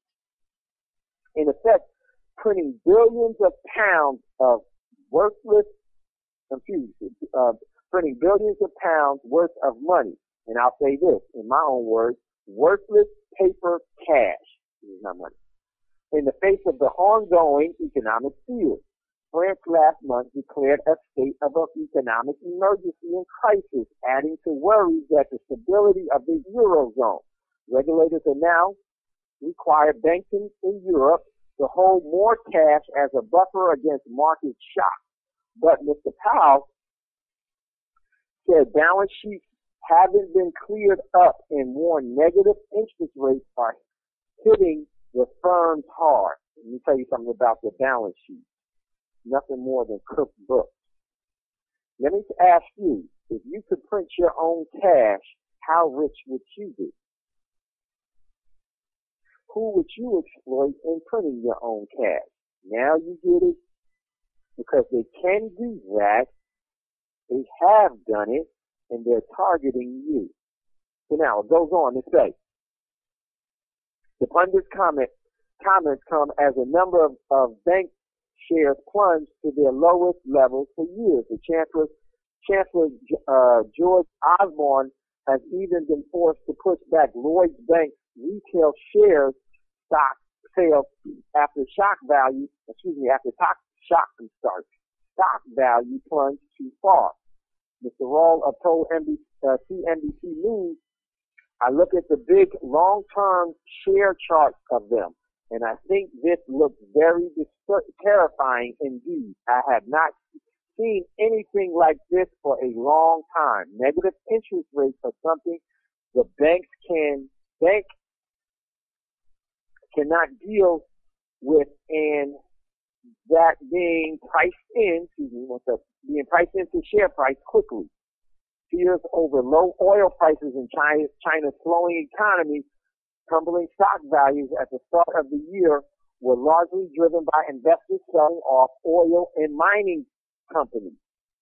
In effect, printing billions of pounds of worthless, confused, uh, printing billions of pounds worth of money. And I'll say this, in my own words, worthless paper cash. This is not money. In the face of the ongoing economic fears, France last month declared a state of economic emergency and crisis, adding to worries that the stability of the Eurozone. Regulators are now require banks in Europe to hold more cash as a buffer against market shock. But Mister Powell Said balance sheets haven't been cleared up and more negative interest rates are hitting the firms hard. Let me tell you something about the balance sheet. Nothing more than cooked books. Let me ask you, if you could print your own cash, how rich would you be? Who would you exploit in printing your own cash? Now you get it? Because they can do that. They have done it, and they're targeting you. So now it goes on to say, the pundits' comment, comments come as a number of, of bank shares plunged to their lowest levels for years. The Chancellor, Chancellor uh, George Osborne has even been forced to push back Lloyds Bank's retail shares stock sales after shock value, excuse me, after stock shock start, stock value plunged too far. Mister Rawl uh, told N B C, uh, C N B C News, I look at the big long-term share charts of them, and I think this looks very dis- terrifying indeed. I have not seen anything like this for a long time. Negative interest rates are something the banks can bank cannot deal with, and that being priced in, excuse me, what's up, being priced into share price quickly. Fears over low oil prices in China, China's slowing economy, tumbling stock values at the start of the year were largely driven by investors selling off oil and mining companies.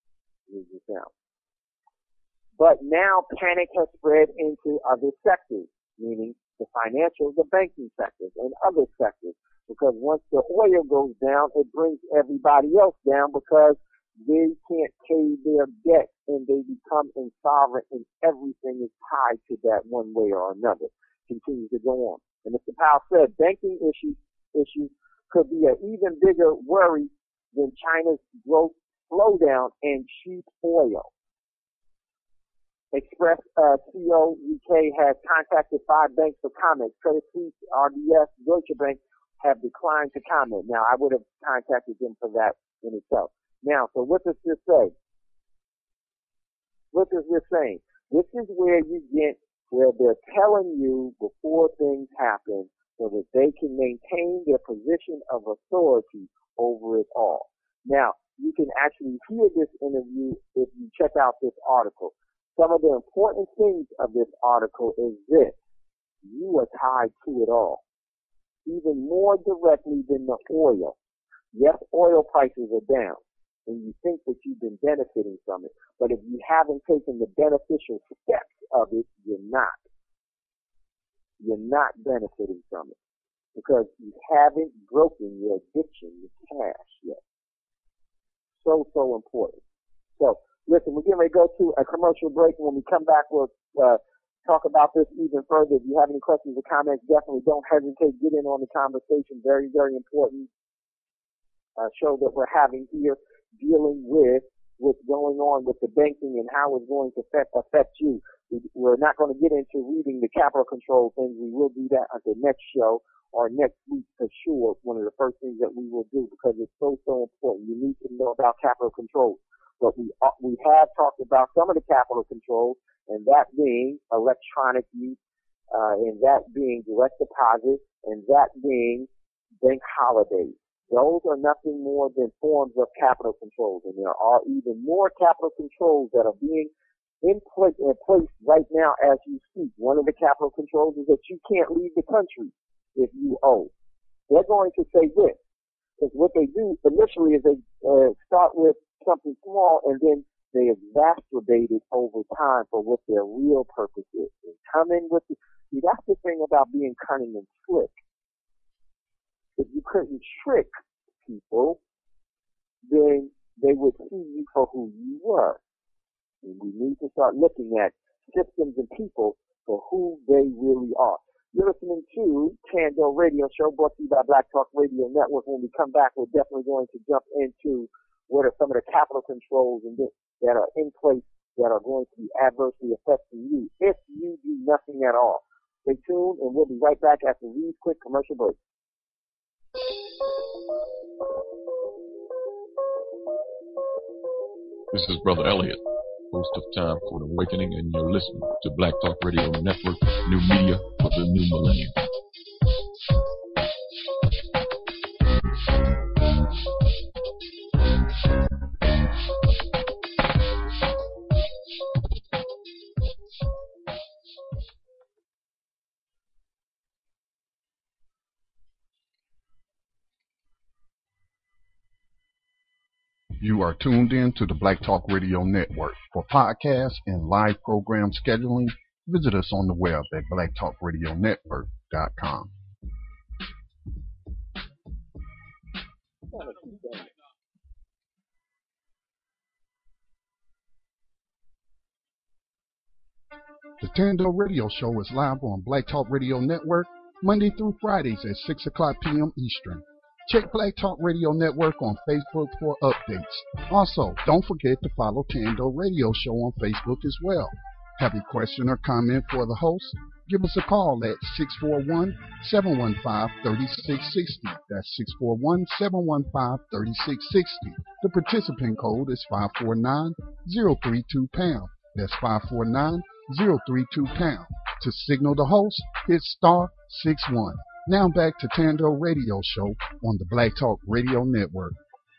But now panic has spread into other sectors, meaning the financial, the banking sectors, and other sectors. Because once the oil goes down, it brings everybody else down because they can't pay their debt and they become insolvent, and everything is tied to that one way or another. Continues to go on. And Mister Powell said banking issues issues could be an even bigger worry than China's growth slowdown and cheap oil. Express uh, C O U K has contacted five banks for comment. Credit Suisse, R B S, Deutsche Bank have declined to comment. Now, I would have contacted them for that in itself. Now, so what does this say? What is this saying? This is where you get where they're telling you before things happen so that they can maintain their position of authority over it all. Now, you can actually hear this interview if you check out this article. Some of the important things of this article is this. You are tied to it all, even more directly than the oil. Yes, oil prices are down, and you think that you've been benefiting from it. But if you haven't taken the beneficial steps of it, you're not. You're not benefiting from it because you haven't broken your addiction to cash yet. So, so important. So, listen, we're getting ready to go to a commercial break. When we come back, we'll uh, talk about this even further. If you have any questions or comments, definitely don't hesitate. Get in on the conversation. Very, very important uh, show that we're having here, dealing with what's going on with the banking and how it's going to affect, affect you. We're not going to get into reading the capital control things. We will do that at the next show or next week for sure. One of the first things that we will do because it's so, so important. You need to know about capital control. But we uh, we have talked about some of the capital controls, and that being electronic use, uh, and that being direct deposit, and that being bank holidays. Those are nothing more than forms of capital controls, and there are even more capital controls that are being in place, in place right now as you speak. One of the capital controls is that you can't leave the country if you owe. They're going to say this, because what they do initially is they uh, start with something small, and then they exacerbate it over time for what their real purpose is. And come in with the, see, that's the thing about being cunning and slick. If you couldn't trick people, then they would see you for who you were. And we need to start looking at systems and people for who they really are. You're listening to Tando Radio Show, brought to you by Black Talk Radio Network. When we come back, we're definitely going to jump into what are some of the capital controls and this, that are in place that are going to be adversely affecting you if you do nothing at all. Stay tuned, and we'll be right back after these quick commercial breaks. This is Brother Elliot, host of Time for an Awakening, and you're listening to Black Talk Radio Network, new media for the new millennium. You are tuned in to the Black Talk Radio Network. For podcasts and live program scheduling, visit us on the web at black talk radio network dot com. The Tando Radio Show is live on Black Talk Radio Network Monday through Fridays at six o'clock p.m. Eastern. Check Black Talk Radio Network on Facebook for updates. Also, don't forget to follow Tando Radio Show on Facebook as well. Have a question or comment for the host? Give us a call at six four one, seven one five, three six six zero. That's six four one, seven one five, three six six zero. The participant code is five four nine, zero three two pound. That's five four nine, zero three two pound. To signal the host, hit star six one. Now back to Tando Radio Show on the Black Talk Radio Network.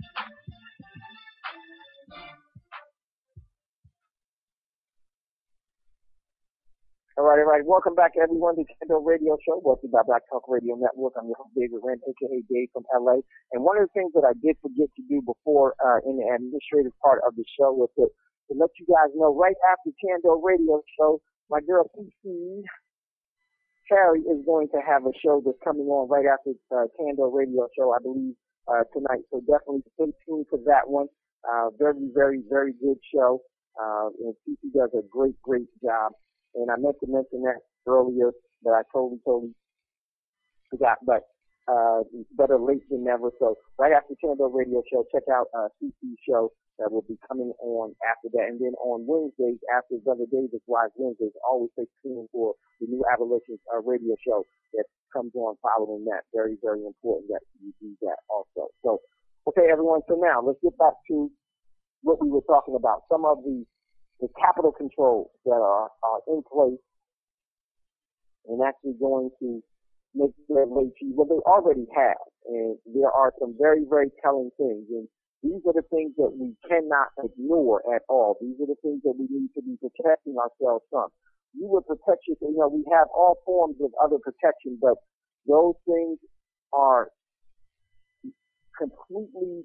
All right, all right. Welcome back, everyone, to Tando Radio Show, brought to you by Black Talk Radio Network. I'm your host, David Wren, a k a. Dave from L A. And one of the things that I did forget to do before uh, in the administrative part of the show was to, to let you guys know right after Tando Radio Show, my girl, C C Carrie, is going to have a show that's coming on right after uh, Tando Radio Show, I believe, uh, tonight. So definitely stay tuned for that one. Uh, very, very, very good show. Uh, and C C does a great, great job. And I meant to mention that earlier, but I totally, totally forgot. But uh, better late than never. So right after Tando Radio Show, check out uh, C C's show that will be coming on after that. And then on Wednesdays, after Brother Davis Wise Wednesdays, always stay tuned for the new Abolition uh, radio show that comes on following that. Very, very important that you do that also. So, okay, everyone. So now let's get back to what we were talking about. Some of the, the capital controls that are, are in place and actually going to make their way to you. Well, they already have. And there are some very, very telling things. And these are the things that we cannot ignore at all. These are the things that we need to be protecting ourselves from. You would protect yourself. You know, we have all forms of other protection, but those things are completely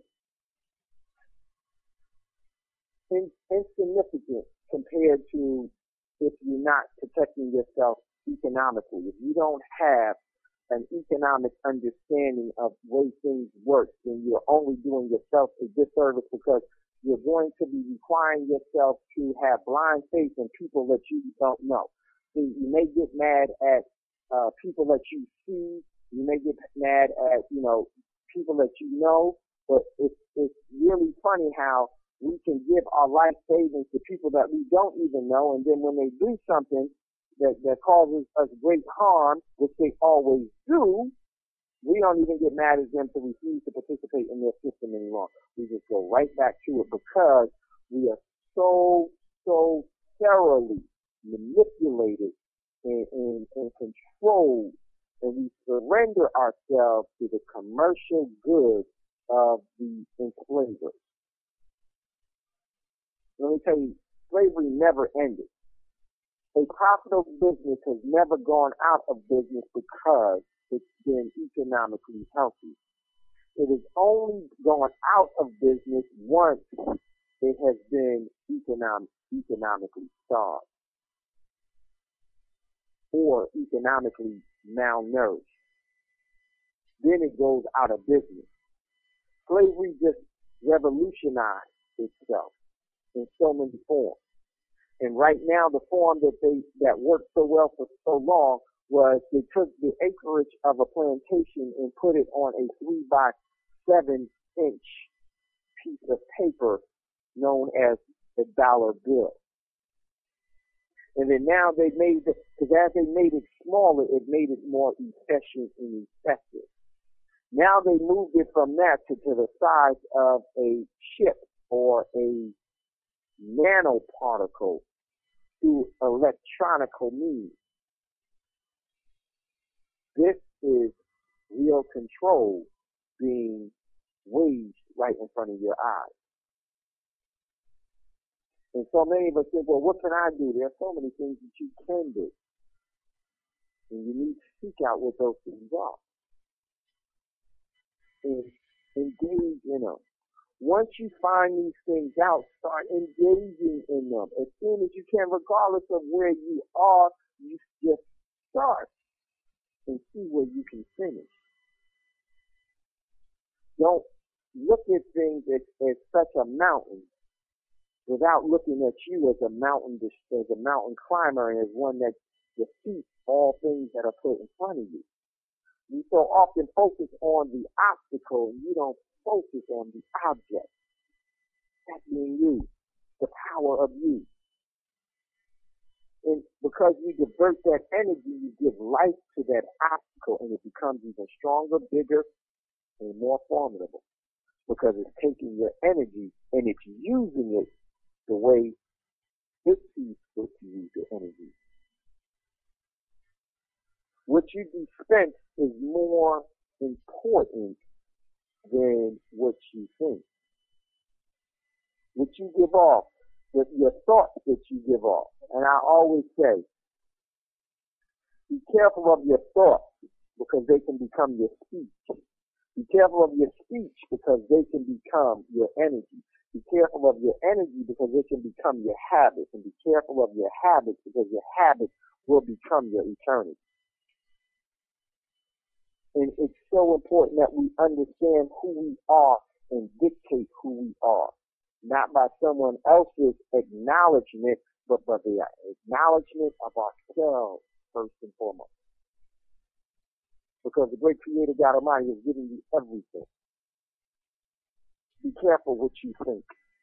in, insignificant compared to if you're not protecting yourself economically. If you don't have an economic understanding of the way things work, then you're only doing yourself a disservice because you're going to be requiring yourself to have blind faith in people that you don't know. So you may get mad at uh, people that you see. You may get mad at, you know, people that you know. But it's, it's really funny how we can give our life savings to people that we don't even know. And then when they do something that, that causes us great harm, which they always do, we don't even get mad at them to refuse to participate in their system anymore. We just go right back to it because we are so, so thoroughly manipulated and, and, and controlled, and we surrender ourselves to the commercial goods of the enslavers. Let me tell you, slavery never ended. A profitable business has never gone out of business because it's been economically healthy. It has only gone out of business once it has been economic, economically starved or economically malnourished. Then it goes out of business. Slavery just revolutionized itself in so many forms. And right now, the form that they that worked so well for so long was they took the acreage of a plantation and put it on a three by seven inch piece of paper known as the dollar bill. And then now they made it, because as they made it smaller, it made it more efficient and effective. Now they moved it from that to, to the size of a chip or a nanoparticle through electronical means. This is real control being waged right in front of your eyes. And so many of us think, well, what can I do? There are so many things that you can do. And you need to seek out what those things are. And engage in them. Once you find these things out, start engaging in them. As soon as you can, regardless of where you are, you just start and see where you can finish. Don't look at things as, as such a mountain without looking at you as a mountain, as a mountain climber and as one that defeats all things that are put in front of you. We so often focus on the obstacle and you don't focus on the object. That being you, the power of you. And because you divert that energy, you give life to that obstacle and it becomes even stronger, bigger, and more formidable. Because it's taking your energy and it's using it the way it sees fit to use your energy. What you dispense is more important than what you think. What you give off, the, your thoughts that you give off. And I always say, be careful of your thoughts because they can become your speech. Be careful of your speech because they can become your energy. Be careful of your energy because it can become your habits. And be careful of your habits because your habits will become your eternity. And it's so important that we understand who we are and dictate who we are. Not by someone else's acknowledgement, but by the acknowledgement of ourselves first and foremost. Because the great Creator God Almighty has given you everything. Be careful what you think.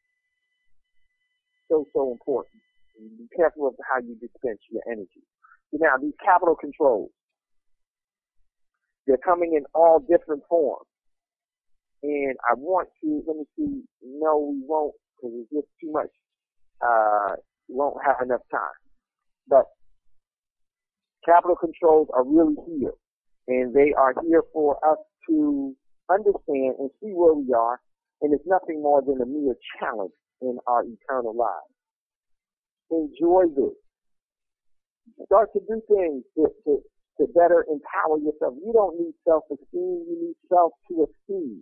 So, so important. And be careful of how you dispense your energy. So now, these capital controls, they're coming in all different forms. And I want to, let me see, no, we won't, because it's just too much. Uh, we won't have enough time. But capital controls are really here. And they are here for us to understand and see where we are. And it's nothing more than a mere challenge in our eternal lives. Enjoy this. Start to do things to, to, to better empower yourself. You don't need self-esteem. You need self-to-esteem.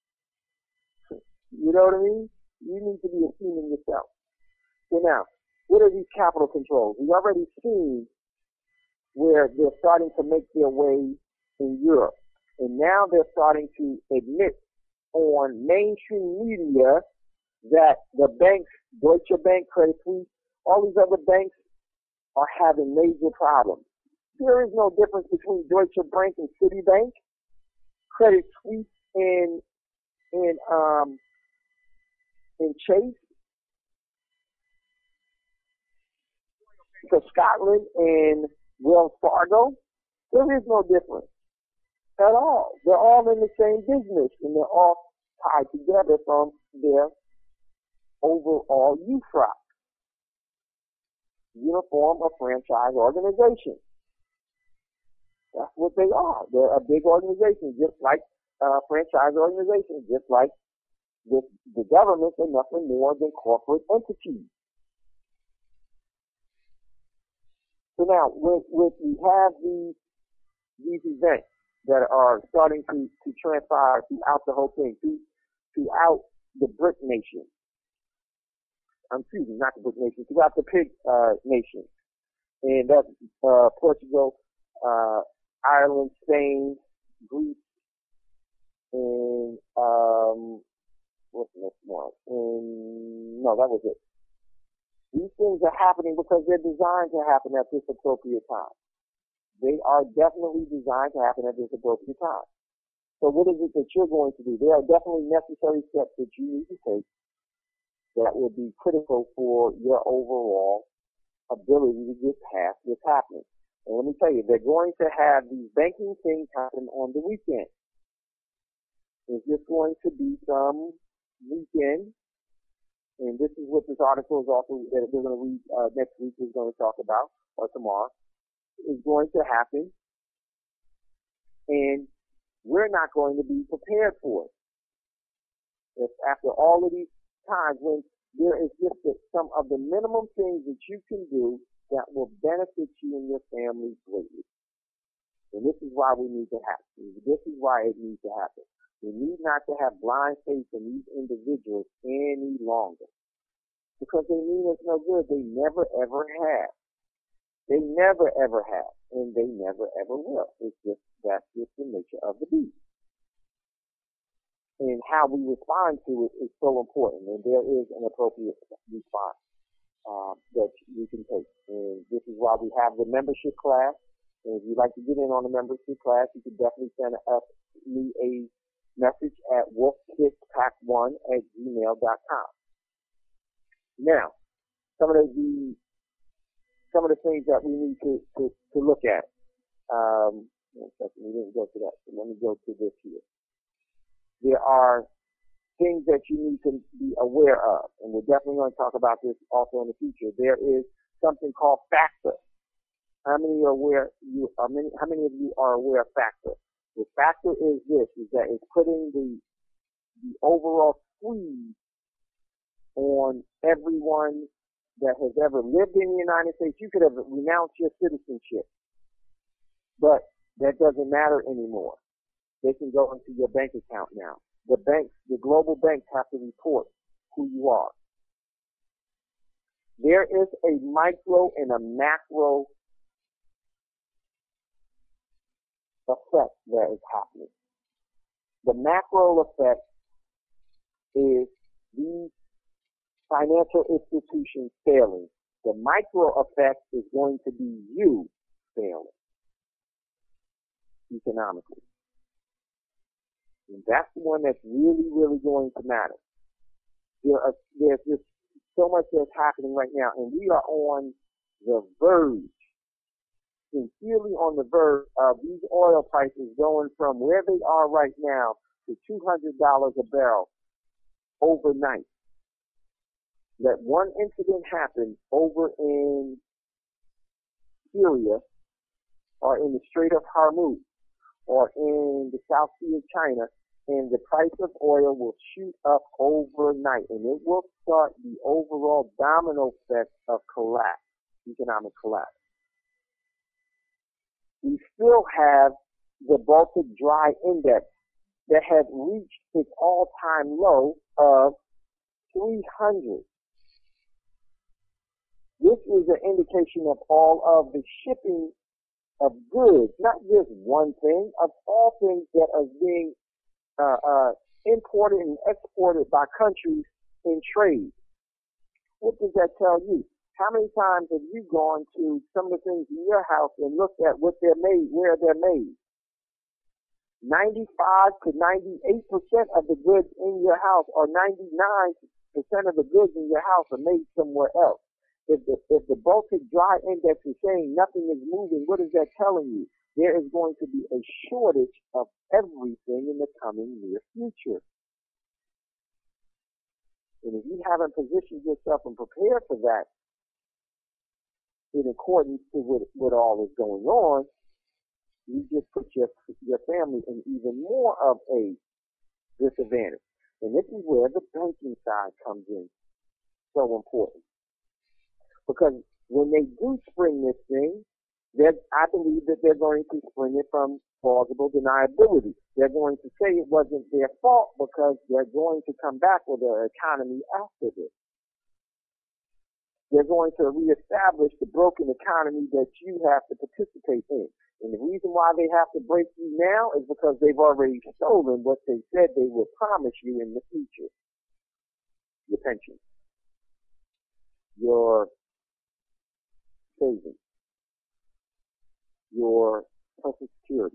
You know what I mean? You need to be esteeming yourself. So now, what are these capital controls? We've already seen where they're starting to make their way in Europe. And now they're starting to admit on mainstream media that the banks, Deutsche Bank, Credit Suisse, all these other banks are having major problems. There is no difference between Deutsche Bank and Citibank, Credit Suisse and, and, um, and Chase, to Scotland and Wells Fargo. There is no difference at all. They're all in the same business and they're all tied together from their overall U F R O C, Uniform of Franchise Organization. That's what they are. They're a big organization, just like uh, franchise organizations, just like the, the governments are nothing more than corporate entities. So now, when, when we have these, these events that are starting to, to transpire throughout the whole thing, through, throughout the BRIC nation, um, excuse me, not the BRIC nation, throughout the PIG uh, nation, and that's uh, Portugal, uh, Ireland, Spain, Greece, and um, what's the next one? And no, that was it. These things are happening because they're designed to happen at this appropriate time. They are definitely designed to happen at this appropriate time. So what is it that you're going to do? There are definitely necessary steps that you need to take that will be critical for your overall ability to get past what's happening. And let me tell you, they're going to have these banking things happen on the weekend. There's just going to be some weekend and this is what this article is also that we're going to read uh, next week is going to talk about, or tomorrow, is going to happen, and we're not going to be prepared for it. If after all of these times when there is just a, some of the minimum things that you can do that will benefit you and your family greatly. And this is why we need to happen. This is why it needs to happen. We need not to have blind faith in these individuals any longer. Because they mean us no good. They never ever have. They never ever have. And they never ever will. It's just, that's just the nature of the beast. And how we respond to it is so important. And there is an appropriate response uh, that you can take. And this is why we have the membership class. And if you'd like to get in on the membership class, you can definitely send us me a message at wolfkickpack one at gmail dot com. Now, some of the some of the things that we need to, to, to look at. Um, one second, we didn't go to that, so let me go to this here. There are things that you need to be aware of, and we're definitely going to talk about this also in the future. There is something called FAFSA. How many are aware? You are many. How many of you are aware of FAFSA? The FAFSA is this: is that it's putting the the overall squeeze on everyone that has ever lived in the United States. You could have renounced your citizenship, but that doesn't matter anymore. They can go into your bank account now. The banks, the global banks have to report who you are. There is a micro and a macro effect that is happening. The macro effect is these financial institutions failing. The micro effect is going to be you failing economically. And that's the one that's really, really going to matter. There are, there's just so much that's happening right now, and we are on the verge, sincerely on the verge of these oil prices going from where they are right now to two hundred dollars a barrel overnight. That one incident happened over in Syria or in the Strait of Hormuz or in the South Sea of China, and the price of oil will shoot up overnight, and it will start the overall domino effect of collapse, economic collapse. We still have the Baltic Dry Index that had reached its all-time low of three hundred. This is an indication of all of the shipping of goods, not just one thing, of all things that are being uh, uh, imported and exported by countries in trade. What does that tell you? How many times have you gone to some of the things in your house and looked at what they're made, where they're made? ninety-five to ninety-eight percent of the goods in your house, or ninety-nine percent of the goods in your house, are made somewhere else. If the, if the Baltic Dry Index is saying nothing is moving, what is that telling you? There is going to be a shortage of everything in the coming near future. And if you haven't positioned yourself and prepared for that in accordance to what, what all is going on, you just put your, your family in even more of a disadvantage. And this is where the banking side comes in so important. Because when they do spring this thing, I believe that they're going to spring it from plausible deniability. They're going to say it wasn't their fault because they're going to come back with their economy after this. They're going to reestablish the broken economy that you have to participate in. And the reason why they have to break you now is because they've already stolen what they said they would promise you in the future. Your pension. Your savings, your Social Security,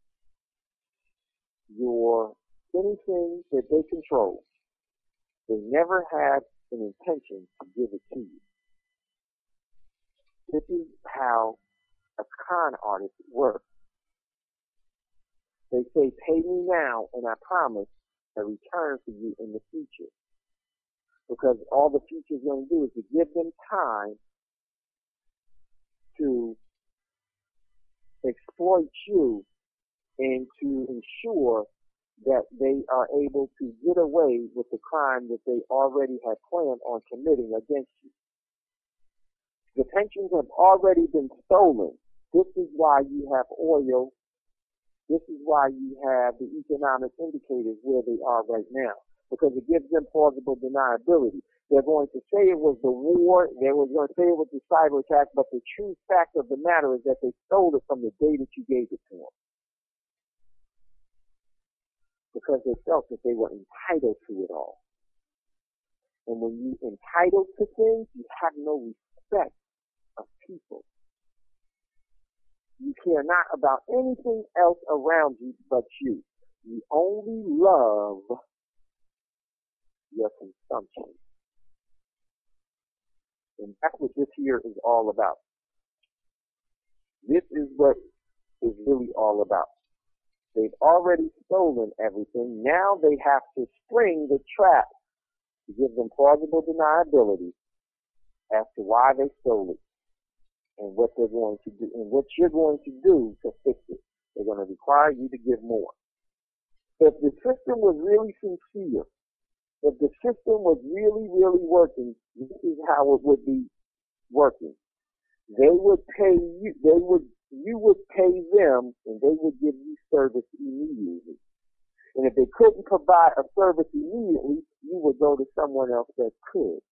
your anything that they control. They never had an intention to give it to you. This is how a con artist works. They say, pay me now and I promise a return for you in the future. because all the future is going to do is to give them time to exploit you and to ensure that they are able to get away with the crime that they already had planned on committing against you. The pensions have already been stolen. This is why you have oil. This is why you have the economic indicators where they are right now, because it gives them plausible deniability. They're going to say it was the war, they were going to say it was the cyber attack, but the true fact of the matter is that they stole it from the day that you gave it to them, because they felt that they were entitled to it all. And when you entitled to things, you have no respect of people. You care not about anything else around you but you. You only love your consumption. And that's what this here is all about. This is what is really all about. They've already stolen everything. Now they have to spring the trap to give them plausible deniability as to why they stole it and what they're going to do and what you're going to do to fix it. They're going to require you to give more. If the system was really sincere, if the system was really, really working, this is how it would be working. They would pay you, they would, you would pay them and they would give you service immediately. And if they couldn't provide a service immediately, you would go to someone else that could.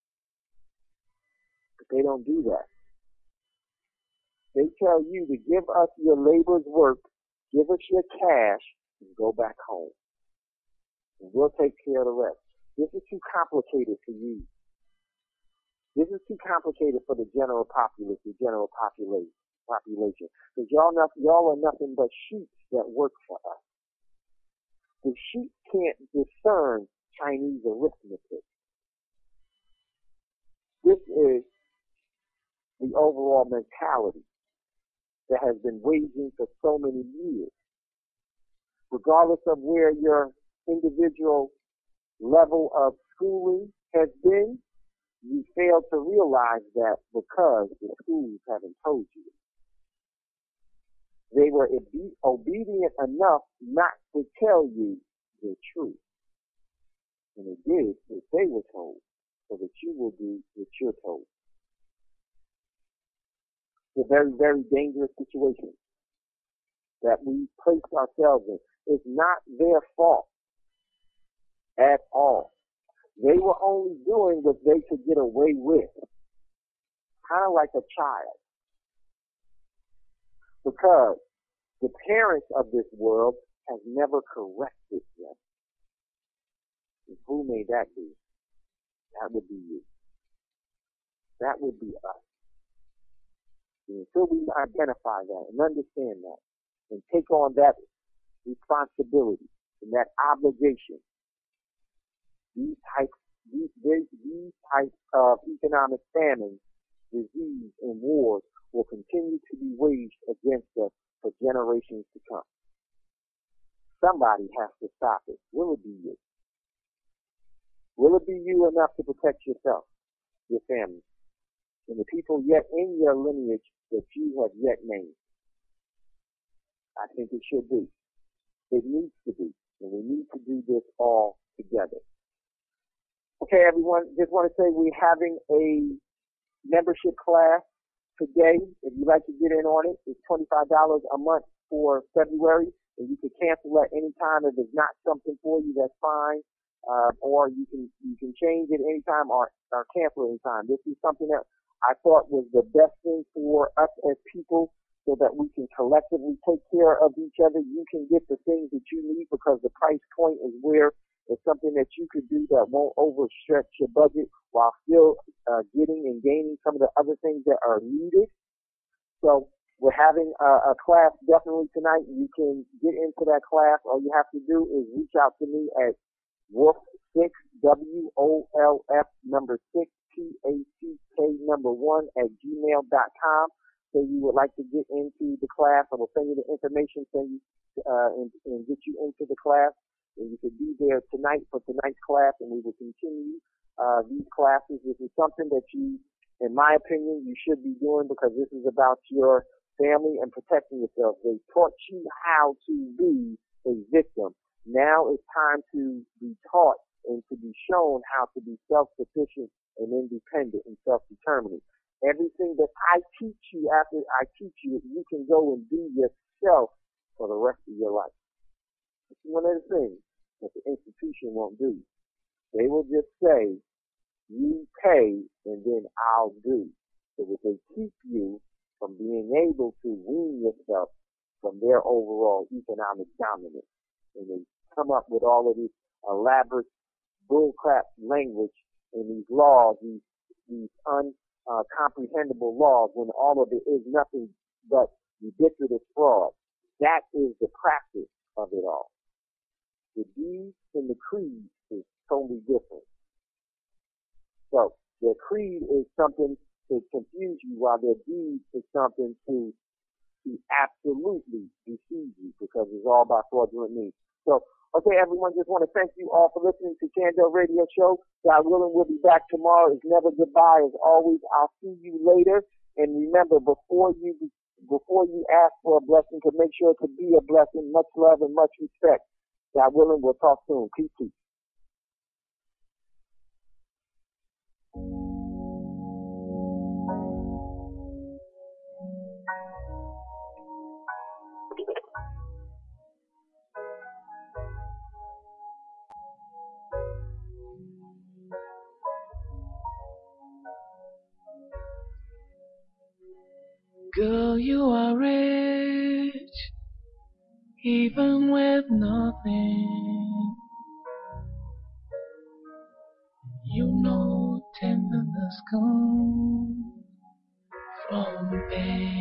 But they don't do that. They tell you to give us your labor's work, give us your cash, and go back home. And we'll take care of the rest. This is too complicated for you. This is too complicated for the general populace, the general population. population. Because y'all, not, y'all are nothing but sheep that work for us. The sheep can't discern Chinese arithmetic. This is the overall mentality that has been waging for so many years. Regardless of where your individual level of schooling has been, you fail to realize that because the schools haven't told you. They were obe- obedient enough not to tell you the truth. And they did what they were told, so that you will do what you're told. It's a very, very dangerous situation that we place ourselves in. It's not their fault at all. They were only doing what they could get away with. Kind of like a child. Because the parents of this world have never corrected them. And who may that be? That would be you. That would be us. And until we identify that and understand that and take on that responsibility and that obligation, these types, these, these types of economic famines, disease, and wars will continue to be waged against us for generations to come. Somebody has to stop it. Will it be you? Will it be you enough to protect yourself, your family, and the people yet in your lineage that you have yet named? I think it should be. It needs to be. And we need to do this all together. Okay, everyone, just want to say we're having a membership class today. If you'd like to get in on it, it's twenty-five dollars a month for February, and you can cancel at any time. If it's not something for you, that's fine. Uh, or you can you can change it anytime or, or cancel it anytime. This is something that I thought was the best thing for us as people, so that we can collectively take care of each other. You can get the things that you need because the price point is where it's something that you could do that won't overstretch your budget while still uh, getting and gaining some of the other things that are needed. So we're having a, a class definitely tonight. You can get into that class. All you have to do is reach out to me at Wolf six, W O L F number six, P A C K number one at gmail dot com. So you would like to get into the class, I will send you the information, send you, uh, and, and get you into the class. And you can be there tonight for tonight's class, and we will continue uh, these classes. This is something that you, in my opinion, you should be doing because this is about your family and protecting yourself. They taught you how to be a victim. Now it's time to be taught and to be shown how to be self-sufficient and independent and self-determining. Everything that I teach you after I teach you, you can go and do yourself for the rest of your life. It's one of the things that the institution won't do. They will just say, you pay and then I'll do. So that they keep you from being able to wean yourself from their overall economic dominance. And they come up with all of this elaborate bullcrap language in these laws, these, these uncomprehensible uh, laws, when all of it is nothing but ubiquitous fraud. That is the practice of it all. The deed and the creed is totally different. So their creed is something to confuse you, while their deed is something to to absolutely deceive you, because it's all about fraudulent means. So, okay, everyone, just want to thank you all for listening to Candel Radio Show. God willing, we'll be back tomorrow. It's never goodbye. As always, I'll see you later. And remember, before you before you ask for a blessing, to make sure to be a blessing. Much love and much respect. God willing, we'll talk soon. Peace, peace. Girl, you are rich, even with nothing. You know tenderness comes from pain.